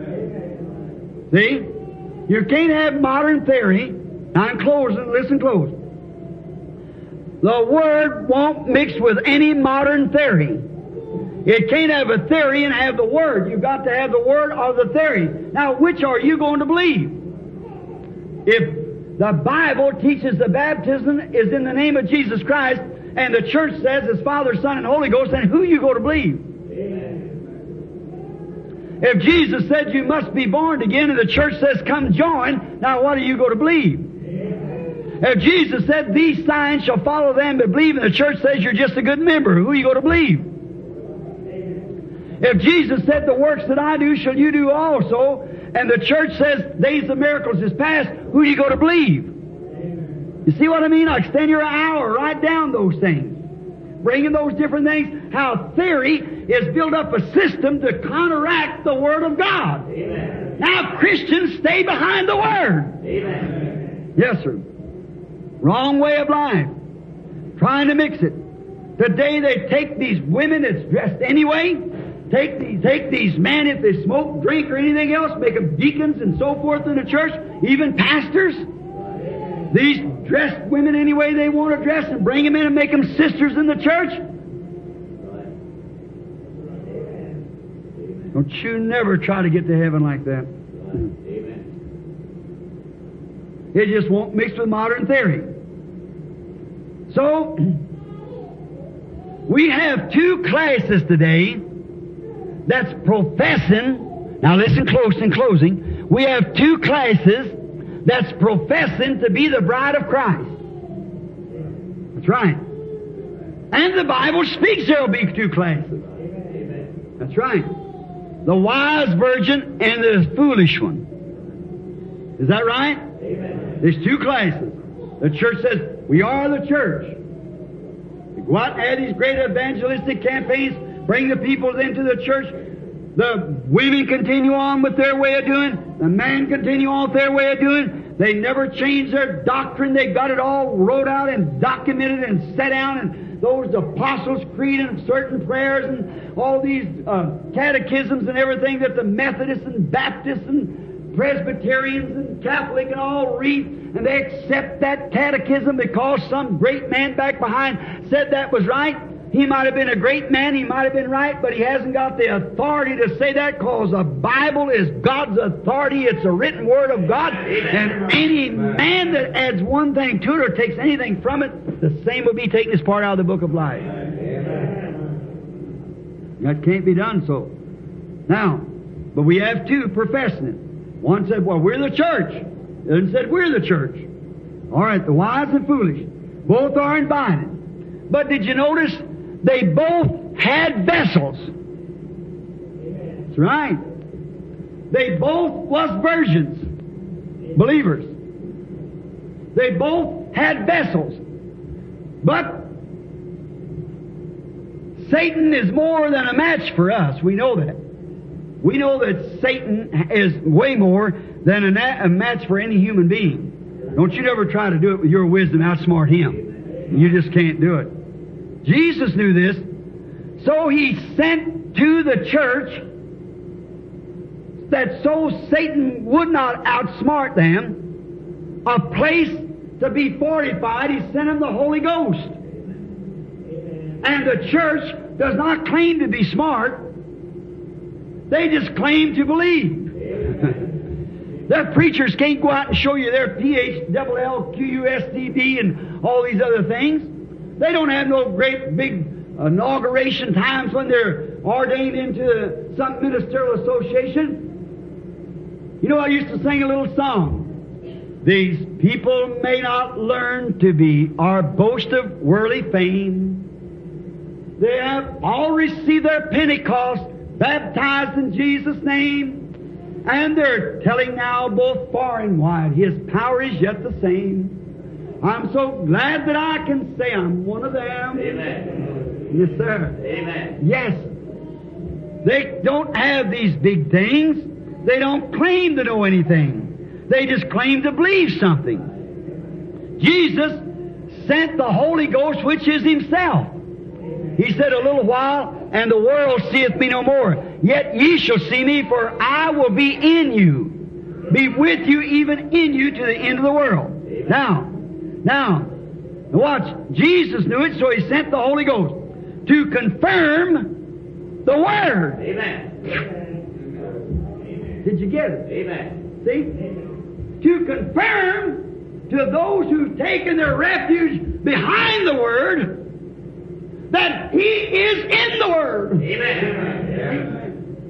See, you can't have modern theory. Now I'm closing, listen close. The Word won't mix with any modern theory. It can't have a theory and have the Word. You've got to have the Word or the theory. Now, which are you going to believe? If the Bible teaches the baptism is in the name of Jesus Christ, and the church says it's Father, Son, and Holy Ghost, then who you go to believe? Amen. If Jesus said you must be born again and the church says come join, now what do you go to believe? If Jesus said these signs shall follow them that believe and the church says you're just a good member, who are you going to believe? If Jesus said the works that I do shall you do also, and the church says days of miracles is past, who do you go to believe? You see what I mean? Like stand your hour, write down those things. Bringing those different things, how theory is built up a system to counteract the Word of God. Amen. Now Christians stay behind the Word. Amen. Yes, sir. Wrong way of life. Trying to mix it. Today they take these women that's dressed anyway, take these, take these men if they smoke, drink, or anything else, make them deacons and so forth in the church, even pastors. These dressed women any way they want to dress and bring them in and make them sisters in the church. Don't you never try to get to heaven like that. It just won't mix with modern theory. So, we have two classes today that's professing. Now listen close in closing. We have two classes that's professing to be the bride of Christ. That's right. And the Bible speaks there will be two classes. That's right. The wise virgin and the foolish one. Is that right? Amen. There's two classes. The church says, we are the church. We go out and have these great evangelistic campaigns, bring the people into the church. The women continue on with their way of doing. The men continue on with their way of doing. They never change their doctrine. They got it all wrote out and documented and set down. And those Apostles' Creed and certain prayers and all these uh, catechisms and everything that the Methodists and Baptists and Presbyterians and Catholic and all read. And they accept that catechism because some great man back behind said that was right. He might have been a great man, he might have been right, but he hasn't got the authority to say that because the Bible is God's authority. It's a written Word of God. And any man that adds one thing to it or takes anything from it, the same will be taking his part out of the book of life. That can't be done so. Now, but we have two professing it. One said, well, we're the church. The other said, we're the church. All right, the wise and foolish. Both are invited. But did you notice they both had vessels? That's right. They both was virgins, believers. They both had vessels. But Satan is more than a match for us. We know that. We know that Satan is way more than a, na- a match for any human being. Don't you ever try to do it with your wisdom, outsmart him. You just can't do it. Jesus knew this, so He sent to the church that so Satan would not outsmart them, a place to be fortified. He sent them the Holy Ghost. And the church does not claim to be smart. They just claim to believe. Their preachers can't go out and show you their P H L L Q U S D B and all these other things. They don't have no great big inauguration times when they're ordained into some ministerial association. You know, I used to sing a little song. These people may not learn to be our boast of worldly fame. They have all received their Pentecost, baptized in Jesus' name. And they're telling now both far and wide, His power is yet the same. I'm so glad that I can say I'm one of them. Amen. Yes, sir. Amen. Yes. They don't have these big things. They don't claim to know anything. They just claim to believe something. Jesus sent the Holy Ghost, which is Himself. He said, a little while, and the world seeth me no more. Yet ye shall see me, for I will be in you. Be with you, even in you, to the end of the world. Amen. Now, now, watch. Jesus knew it, so He sent the Holy Ghost to confirm the Word. Amen. Did you get it? Amen. See? To confirm to those who've taken their refuge behind the Word that He is in the Word. Amen.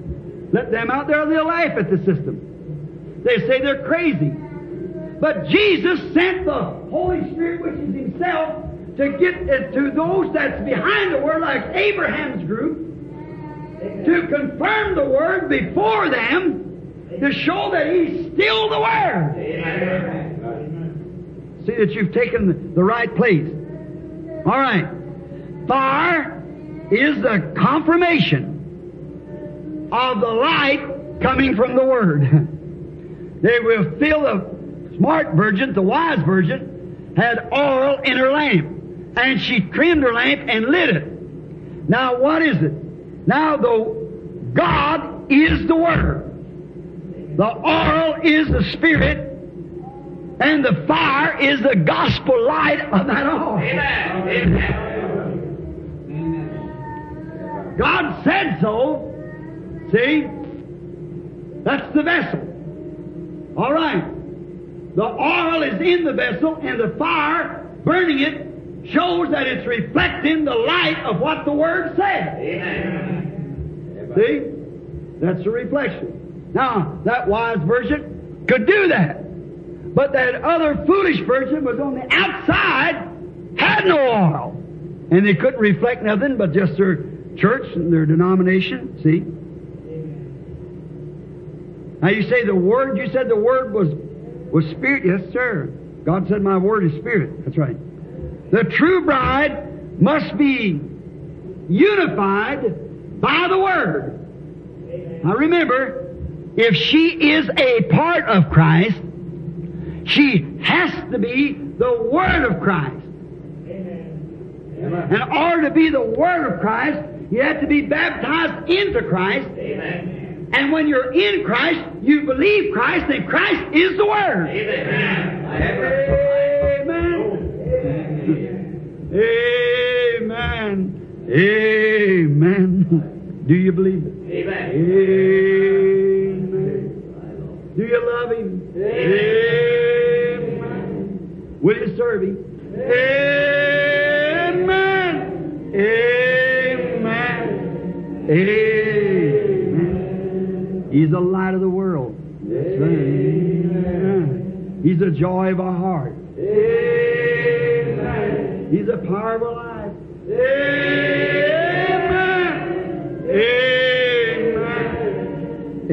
Let them out there, they'll laugh at the system. They say they're crazy. But Jesus sent the Holy Spirit, which is Himself, to get it to those that's behind the Word, like Abraham's group, to confirm the Word before them, to show that He's still the Word. Amen. See that you've taken the right place. All right. Fire is the confirmation of the light coming from the Word. They will fill the smart virgin, the wise virgin, had oil in her lamp. And she trimmed her lamp and lit it. Now what is it? Now the God is the Word. The oil is the Spirit. And the fire is the gospel light of that oil. Amen. Amen. God said so. See? That's the vessel. All right. The oil is in the vessel, and the fire burning it shows that it's reflecting the light of what the Word said. Amen. See? That's a reflection. Now, that wise virgin could do that. But that other foolish virgin was on the outside, had no oil. And they couldn't reflect nothing but just their church and their denomination. See? Now you say the Word, you said the Word was, was Spirit. Yes, sir. God said my Word is Spirit. That's right. The true bride must be unified by the Word. Now remember, if she is a part of Christ, she has to be the Word of Christ. Amen. In order to be the Word of Christ, you have to be baptized into Christ. Amen. And when you're in Christ, you believe Christ, and Christ is the Word. Amen. Amen. Amen. Amen. Do you believe it? Amen. Amen. Do you love Him? Amen. Will you serve Him? Amen. Amen. Amen. He's the light of the world. That's right. Amen. He's the joy of our heart. Amen. He's the power of our life. Amen. Amen.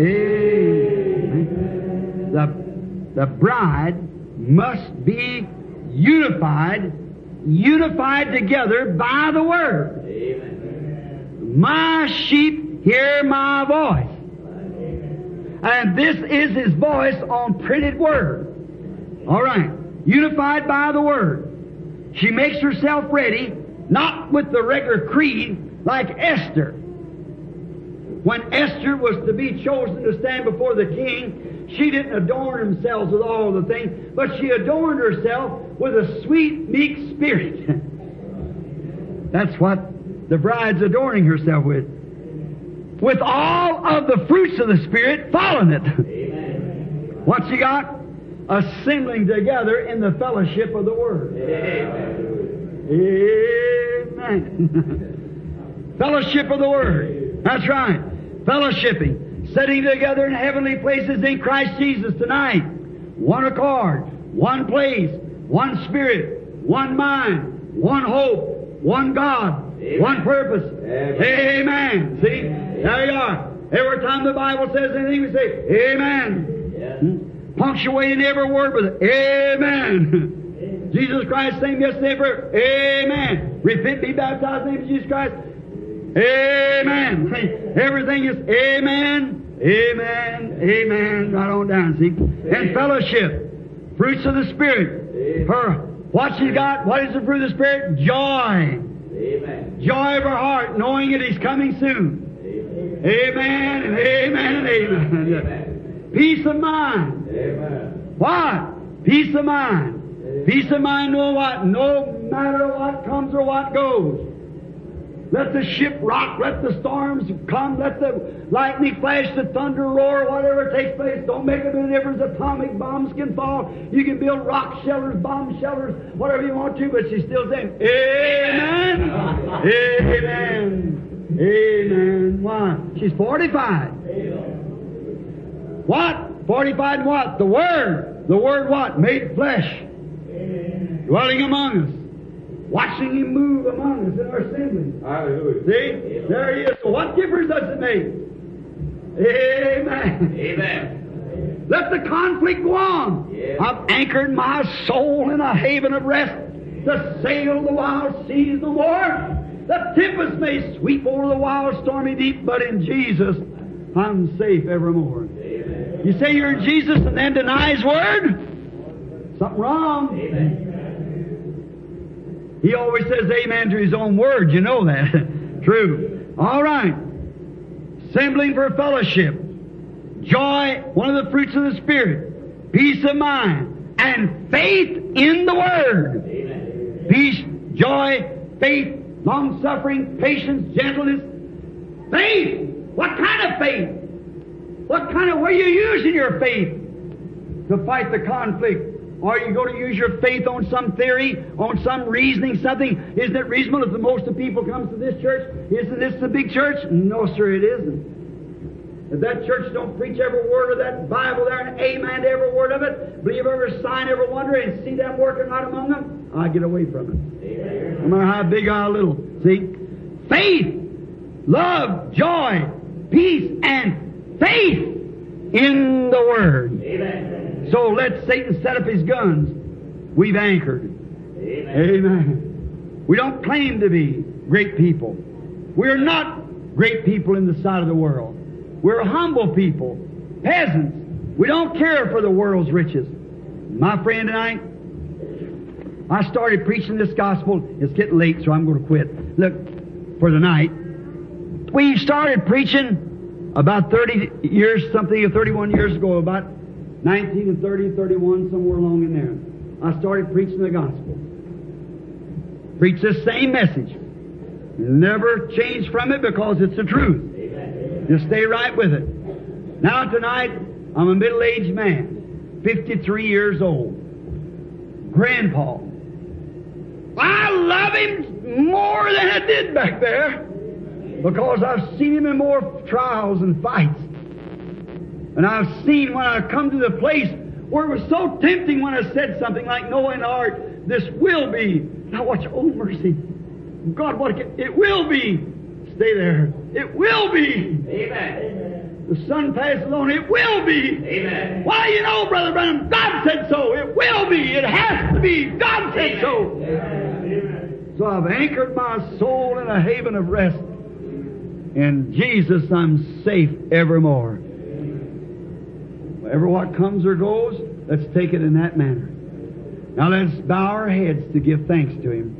Amen. The, the bride must be unified, unified together by the Word. Amen. My sheep hear my voice. Amen. And this is His voice on printed Word. All right. Unified by the Word. She makes herself ready, not with the regular creed like Esther. When Esther was to be chosen to stand before the king, she didn't adorn herself with all the things, but she adorned herself with a sweet, meek spirit. That's what the bride's adorning herself with. With all of the fruits of the Spirit following it. Amen. What she got? Assembling together in the fellowship of the Word. Amen. Amen. Fellowship of the Word. That's right. Fellowshipping. Sitting together in heavenly places in Christ Jesus tonight. One accord. One place. One Spirit. One mind. One hope. One God. Amen. One purpose. Amen. Amen. See? Amen. There you are. Every time the Bible says anything, we say, Amen. Yes. Hmm? Punctuating every word with Amen. Amen. Jesus Christ, same yesterday, forever. Amen. Repent, be baptized in the name of Jesus Christ. Amen. Everything is Amen, Amen, Amen. Right on down, see? And fellowship. Fruits of the Spirit. Her, what she got, what is the fruit of the Spirit? Joy. Amen. Joy of her heart, knowing that He's coming soon. Amen. Amen and amen and amen. Amen. Peace of mind. Amen. What? Peace of mind. Amen. Peace of mind, know what? No matter what comes or what goes. Let the ship rock, let the storms come, let the lightning flash, the thunder roar, whatever takes place. Don't make a bit of difference. Atomic bombs can fall. You can build rock shelters, bomb shelters, whatever you want to, but she's still saying, Amen. Amen. Amen. Why? She's forty-five. Amen. What? Fortified in what? The Word. The Word what? Made flesh. Amen. Dwelling among us. Watching Him move among us in our assembly. Hallelujah. See? There He is. So what difference does it make? Amen. Amen. Let the conflict go on. Yes. I've anchored my soul in a haven of rest. To sail the wild seas no more. The tempest may sweep over the wild stormy deep, but in Jesus I'm safe evermore. Amen. You say you're in Jesus and then deny His Word? Something wrong. Amen. He always says amen to His own Word. You know that. True. All right. Assembling for fellowship. Joy, one of the fruits of the Spirit. Peace of mind. And faith in the Word. Amen. Peace, joy, faith, long-suffering, patience, gentleness. Faith! What kind of faith? What kind of, what are you using your faith to fight the conflict? Or are you going to use your faith on some theory, on some reasoning, something? Isn't it reasonable if the most of people comes to this church? Isn't this the big church? No, sir, it isn't. If that church don't preach every word of that Bible there and amen to every word of it, believe every sign, every wonder, and see them working right among them, I get away from it. Amen. No matter how big or how little. See? Faith, love, joy, peace, and faith in the Word. Amen. So let Satan set up his guns. We've anchored. Amen. Amen. We don't claim to be great people. We're not great people in the sight of the world. We're humble people, peasants. We don't care for the world's riches. My friend and I, I started preaching this gospel. It's getting late, so I'm going to quit. Look, for the night. We started preaching about thirty years, something, thirty-one years ago, about nineteen and thirty, thirty-one, somewhere along in there. I started preaching the gospel. Preach the same message. Never change from it because it's the truth. Amen. Just stay right with it. Now tonight, I'm a middle-aged man, fifty-three years old. Grandpa. I love him more than I did back there because I've seen him in more trials and fights. And I've seen when I come to the place where it was so tempting when I said something like Noah and the ark, this will be. Now watch, oh mercy. God, what it, it will be. Stay there. It will be. Amen. The sun passes on. It will be. Amen. Why, you know, Brother Branham, God said so. It will be. It has to be. God said so. Amen. So I've anchored my soul in a haven of rest. In Jesus, I'm safe evermore. Whatever what comes or goes, let's take it in that manner. Now let's bow our heads to give thanks to Him.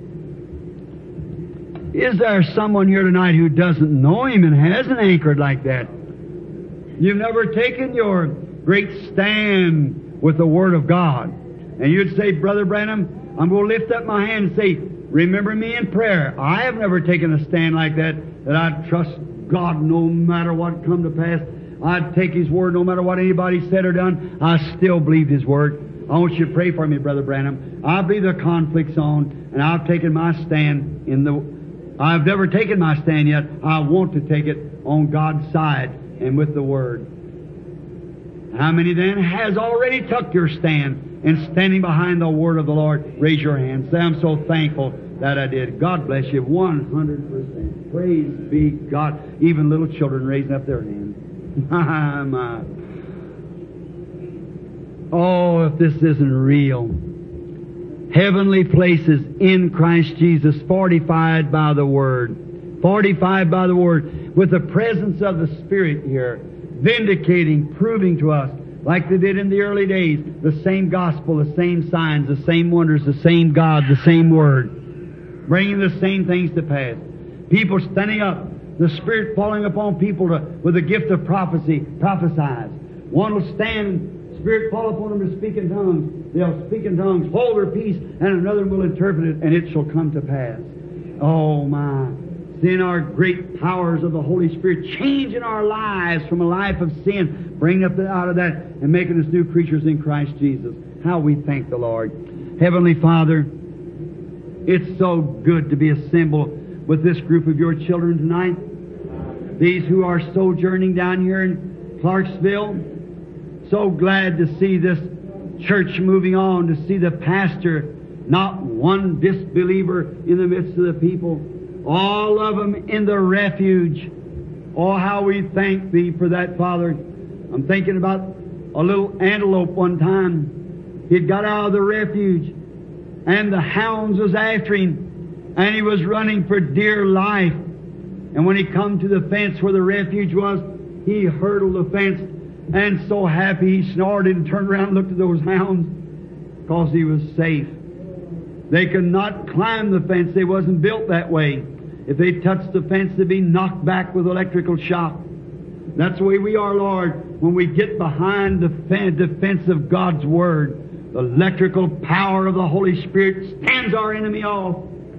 Is there someone here tonight who doesn't know Him and hasn't anchored like that? You've never taken your great stand with the Word of God. And you'd say, Brother Branham, I'm going to lift up my hand and say, remember me in prayer. I have never taken a stand like that, that I trust God no matter what come to pass. I'd take His Word no matter what anybody said or done. I still believed His Word. I want you to pray for me, Brother Branham. I believe the conflict's on, and I've taken my stand in the... I've never taken my stand yet. I want to take it on God's side and with the Word. How many then has already took your stand and standing behind the Word of the Lord? Raise your hand. Say, I'm so thankful that I did. God bless you. one hundred percent. Praise be God. Even little children raising up their hands. My, my. Oh, if this isn't real. Heavenly places in Christ Jesus, fortified by the Word. Fortified by the Word. With the presence of the Spirit here. Vindicating, proving to us, like they did in the early days, the same gospel, the same signs, the same wonders, the same God, the same Word. Bringing the same things to pass. People standing up. The Spirit falling upon people to, with the gift of prophecy, prophesies. One will stand, Spirit fall upon them to speak in tongues. They'll speak in tongues, hold their peace, and another will interpret it, and it shall come to pass. Oh my. Seeing our great powers of the Holy Spirit changing our lives from a life of sin, bringing us out of that and making us new creatures in Christ Jesus. How we thank the Lord. Heavenly Father, it's so good to be assembled with this group of your children tonight. These who are sojourning down here in Clarksville, So glad to see this church moving on, to see the pastor, not one disbeliever in the midst of the people, all of them in the refuge. Oh, how we thank Thee for that, Father. I'm thinking about a little antelope one time. He'd got out of the refuge, and the hounds was after him, and he was running for dear life. And when he come to the fence where the refuge was, he hurdled the fence, and so happy he snorted and turned around and looked at those hounds, because he was safe. They could not climb the fence. They wasn't built that way. If they touched the fence, they'd be knocked back with electrical shock. That's the way we are, Lord, when we get behind the defense of God's Word. The electrical power of the Holy Spirit stands our enemy off.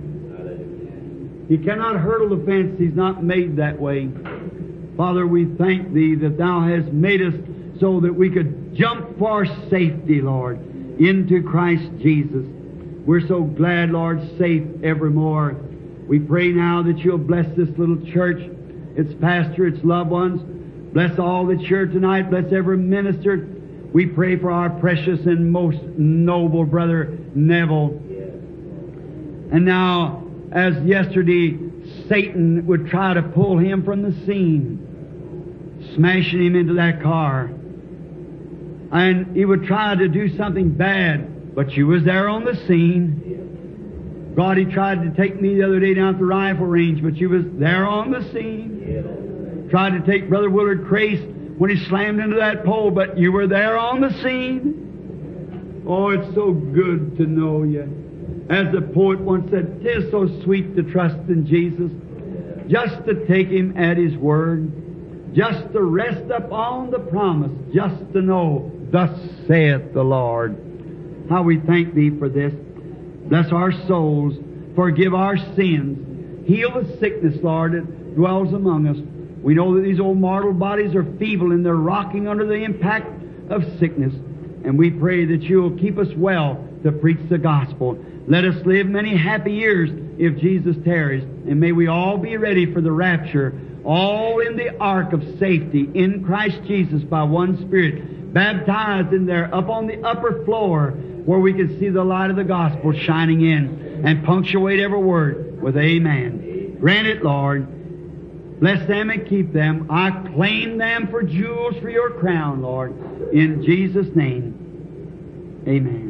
He cannot hurdle the fence. He's not made that way. Father, we thank Thee that Thou hast made us so that we could jump for safety, Lord, into Christ Jesus. We're so glad, Lord, safe evermore. We pray now that You'll bless this little church, its pastor, its loved ones. Bless all that's here tonight. Bless every minister. We pray for our precious and most noble brother Neville. And now, as yesterday, Satan would try to pull him from the scene, smashing him into that car. And he would try to do something bad, but You was there on the scene. God, he tried to take me the other day down at the rifle range, but You was there on the scene. Tried to take Brother Willard Crace when he slammed into that pole, but You were there on the scene. Oh, it's so good to know You. As the poet once said, "'Tis so sweet to trust in Jesus, just to take Him at His word, just to rest upon the promise, just to know, thus saith the Lord." How we thank Thee for this. Bless our souls, forgive our sins, heal the sickness, Lord, that dwells among us. We know that these old mortal bodies are feeble and they're rocking under the impact of sickness. And we pray that You'll keep us well to preach the gospel. Let us live many happy years if Jesus tarries. And may we all be ready for the rapture, all in the ark of safety in Christ Jesus by one Spirit, baptized in there up on the upper floor where we can see the light of the gospel shining in and punctuate every word with amen. Grant it, Lord. Bless them and keep them. I claim them for jewels for Your crown, Lord. In Jesus' name, amen.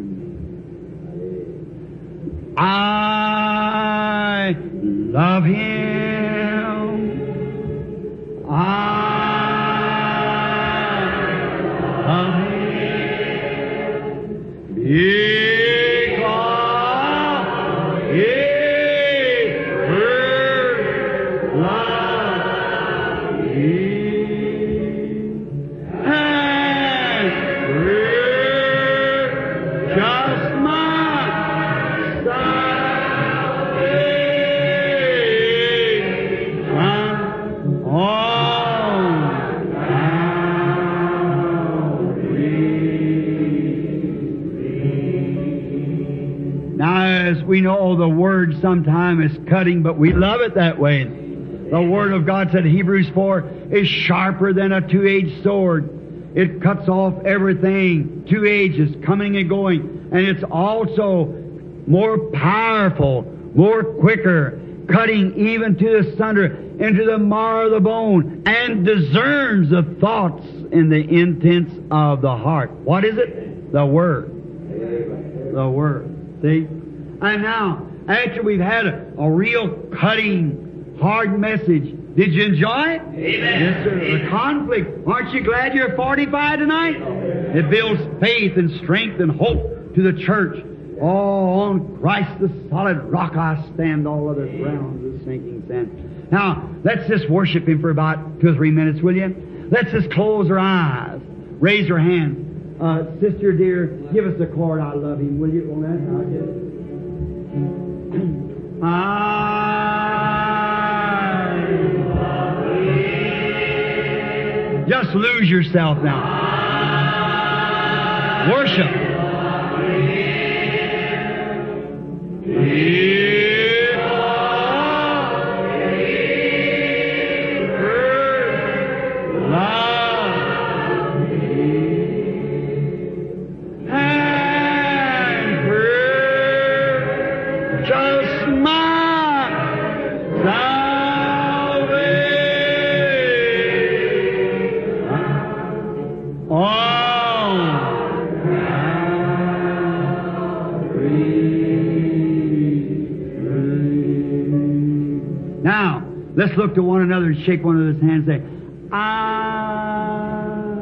I love Him. I love Him. Because He first loved me. And purchased my we know the Word sometimes is cutting, but we love it that way. The Word of God said, Hebrews four, is sharper than a two-edged sword. It cuts off everything, two edges, coming and going. And it's also more powerful, more quicker, cutting even to the sunder, into the marrow of the bone, and discerns the thoughts and the intents of the heart. What is it? The Word. The Word. See? And now, after we've had a, a real cutting, hard message, did you enjoy it? Amen. Yes, sir. Amen. The conflict. Aren't you glad you're fortified tonight? It builds faith and strength and hope to the church. Oh, on Christ the solid rock I stand, all other ground is sinking sand. Now, let's just worship Him for about two or three minutes, will you? Let's just close our eyes. Raise your hand. Uh, sister dear, give us the chord, I love Him, will you? On that? I'll get it. I love Him. Just lose yourself now. Worship. Love me. Now, let's look to one another and shake one another's hands and say, I...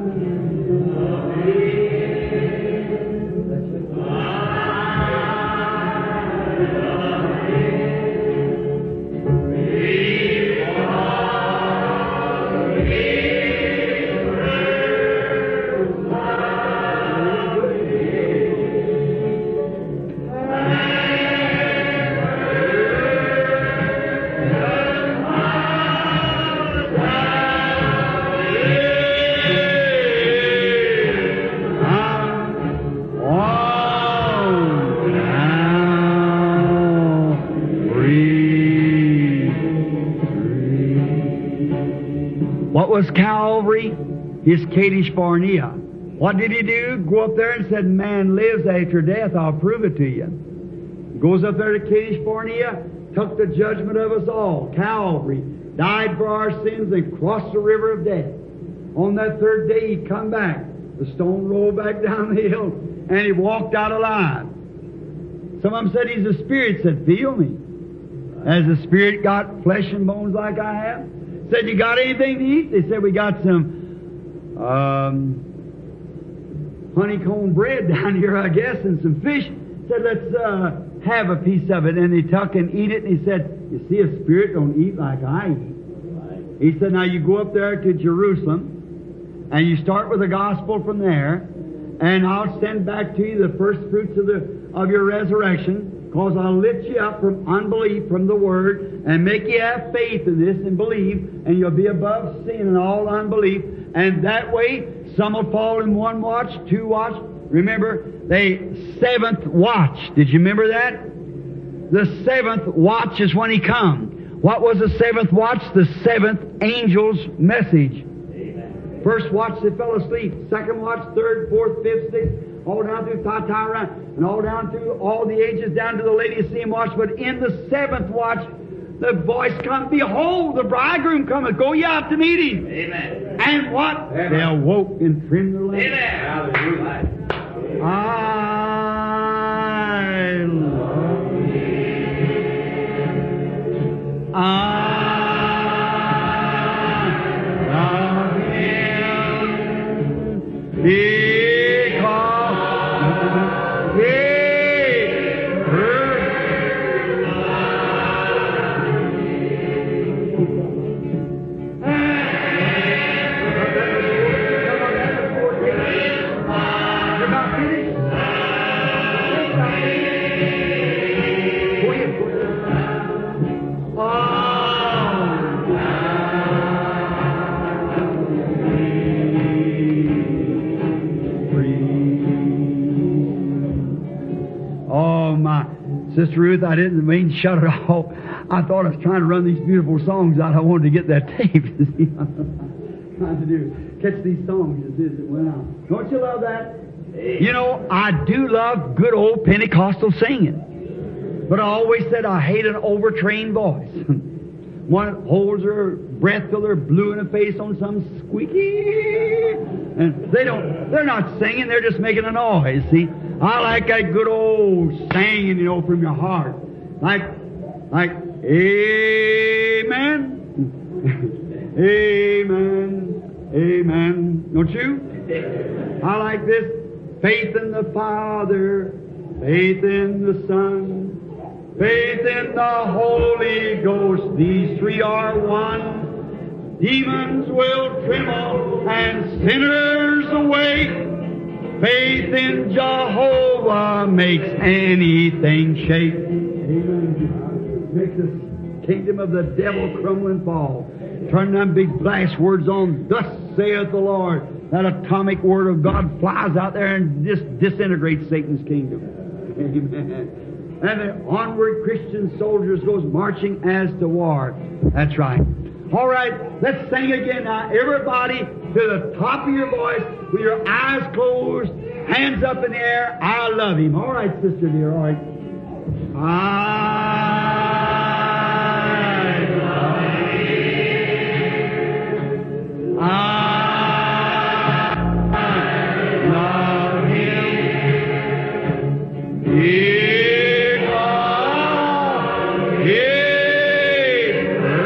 What was Calvary? His Kadesh Barnea. What did he do? Go up there and said, man lives after death, I'll prove it to you. Goes up there to Kadesh Barnea, took the judgment of us all. Calvary, died for our sins and crossed the river of death. On that third day he come back. The stone rolled back down the hill and he walked out alive. Some of them said he's a spirit. Said, feel me. Has the spirit got flesh and bones like I have? Said, you got anything to eat? They said, we got some um, honeycomb bread down here, I guess, and some fish. Said, let's uh, have a piece of it. And he took and eat it, and he said, you see, a spirit don't eat like I eat. He said, now you go up there to Jerusalem, and you start with the gospel from there, and I'll send back to you the first fruits of the of your resurrection, because I'll lift you up from unbelief from the Word and make you have faith in this and believe, and you'll be above sin and all unbelief. And that way, some will fall in one watch, two watch. Remember, the seventh watch. Did you remember that? The seventh watch is when He come. What was the seventh watch? The seventh angel's message. Amen. First watch, they fell asleep. Second watch, third, fourth, fifth, sixth, all down through Thyatira, and all down through all the ages, down to the Laodicean watch. But in the seventh watch, the voice come, behold, the bridegroom cometh, go ye out to meet him. Amen. And what? Amen. They awoke and trimmed their lamps. Amen. Hallelujah. I love you. I love him. Because Sister Ruth, I didn't mean to shut it off. I thought I was trying to run these beautiful songs out. I wanted to get that tape. Trying to do catch these songs as it went out. Don't you love that? You know, I do love good old Pentecostal singing. But I always said I hate an overtrained voice. One holds her breath till they're blue in the face on some squeaky. And they don't, they're not singing, they're just making a noise, see? I like that good old singing, you know, from your heart. Like, like, amen, amen, amen. Don't you? I like this. Faith in the Father, faith in the Son, faith in the Holy Ghost. These three are one. Demons will tremble and sinners awake. Faith in Jehovah makes anything shake. Amen. Makes the kingdom of the devil crumble and fall. Turn them big blast words on, thus saith the Lord. That atomic word of God flies out there and dis- disintegrates Satan's kingdom. Amen. And the onward Christian soldiers goes marching as to war. That's right. All right, let's sing again now. Everybody to the top of your voice, with your eyes closed, hands up in the air. I love him. All right, sister dear. All right. I love him. I love him. He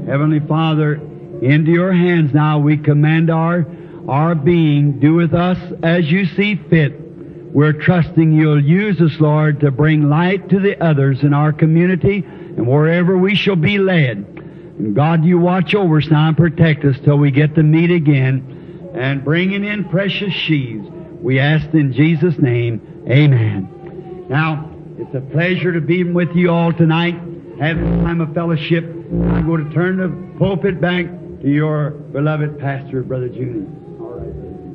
Heavenly Father, into your hands now we commend our, our being. Do with us as you see fit. We're trusting you'll use us, Lord, to bring light to the others in our community and wherever we shall be led. And God, you watch over us now and protect us till we get to meet again and bringing in precious sheaves. We ask in Jesus' name, amen. Now, it's a pleasure to be with you all tonight, have this time of fellowship. I'm going to turn the pulpit back to your beloved pastor, Brother Junie. All right.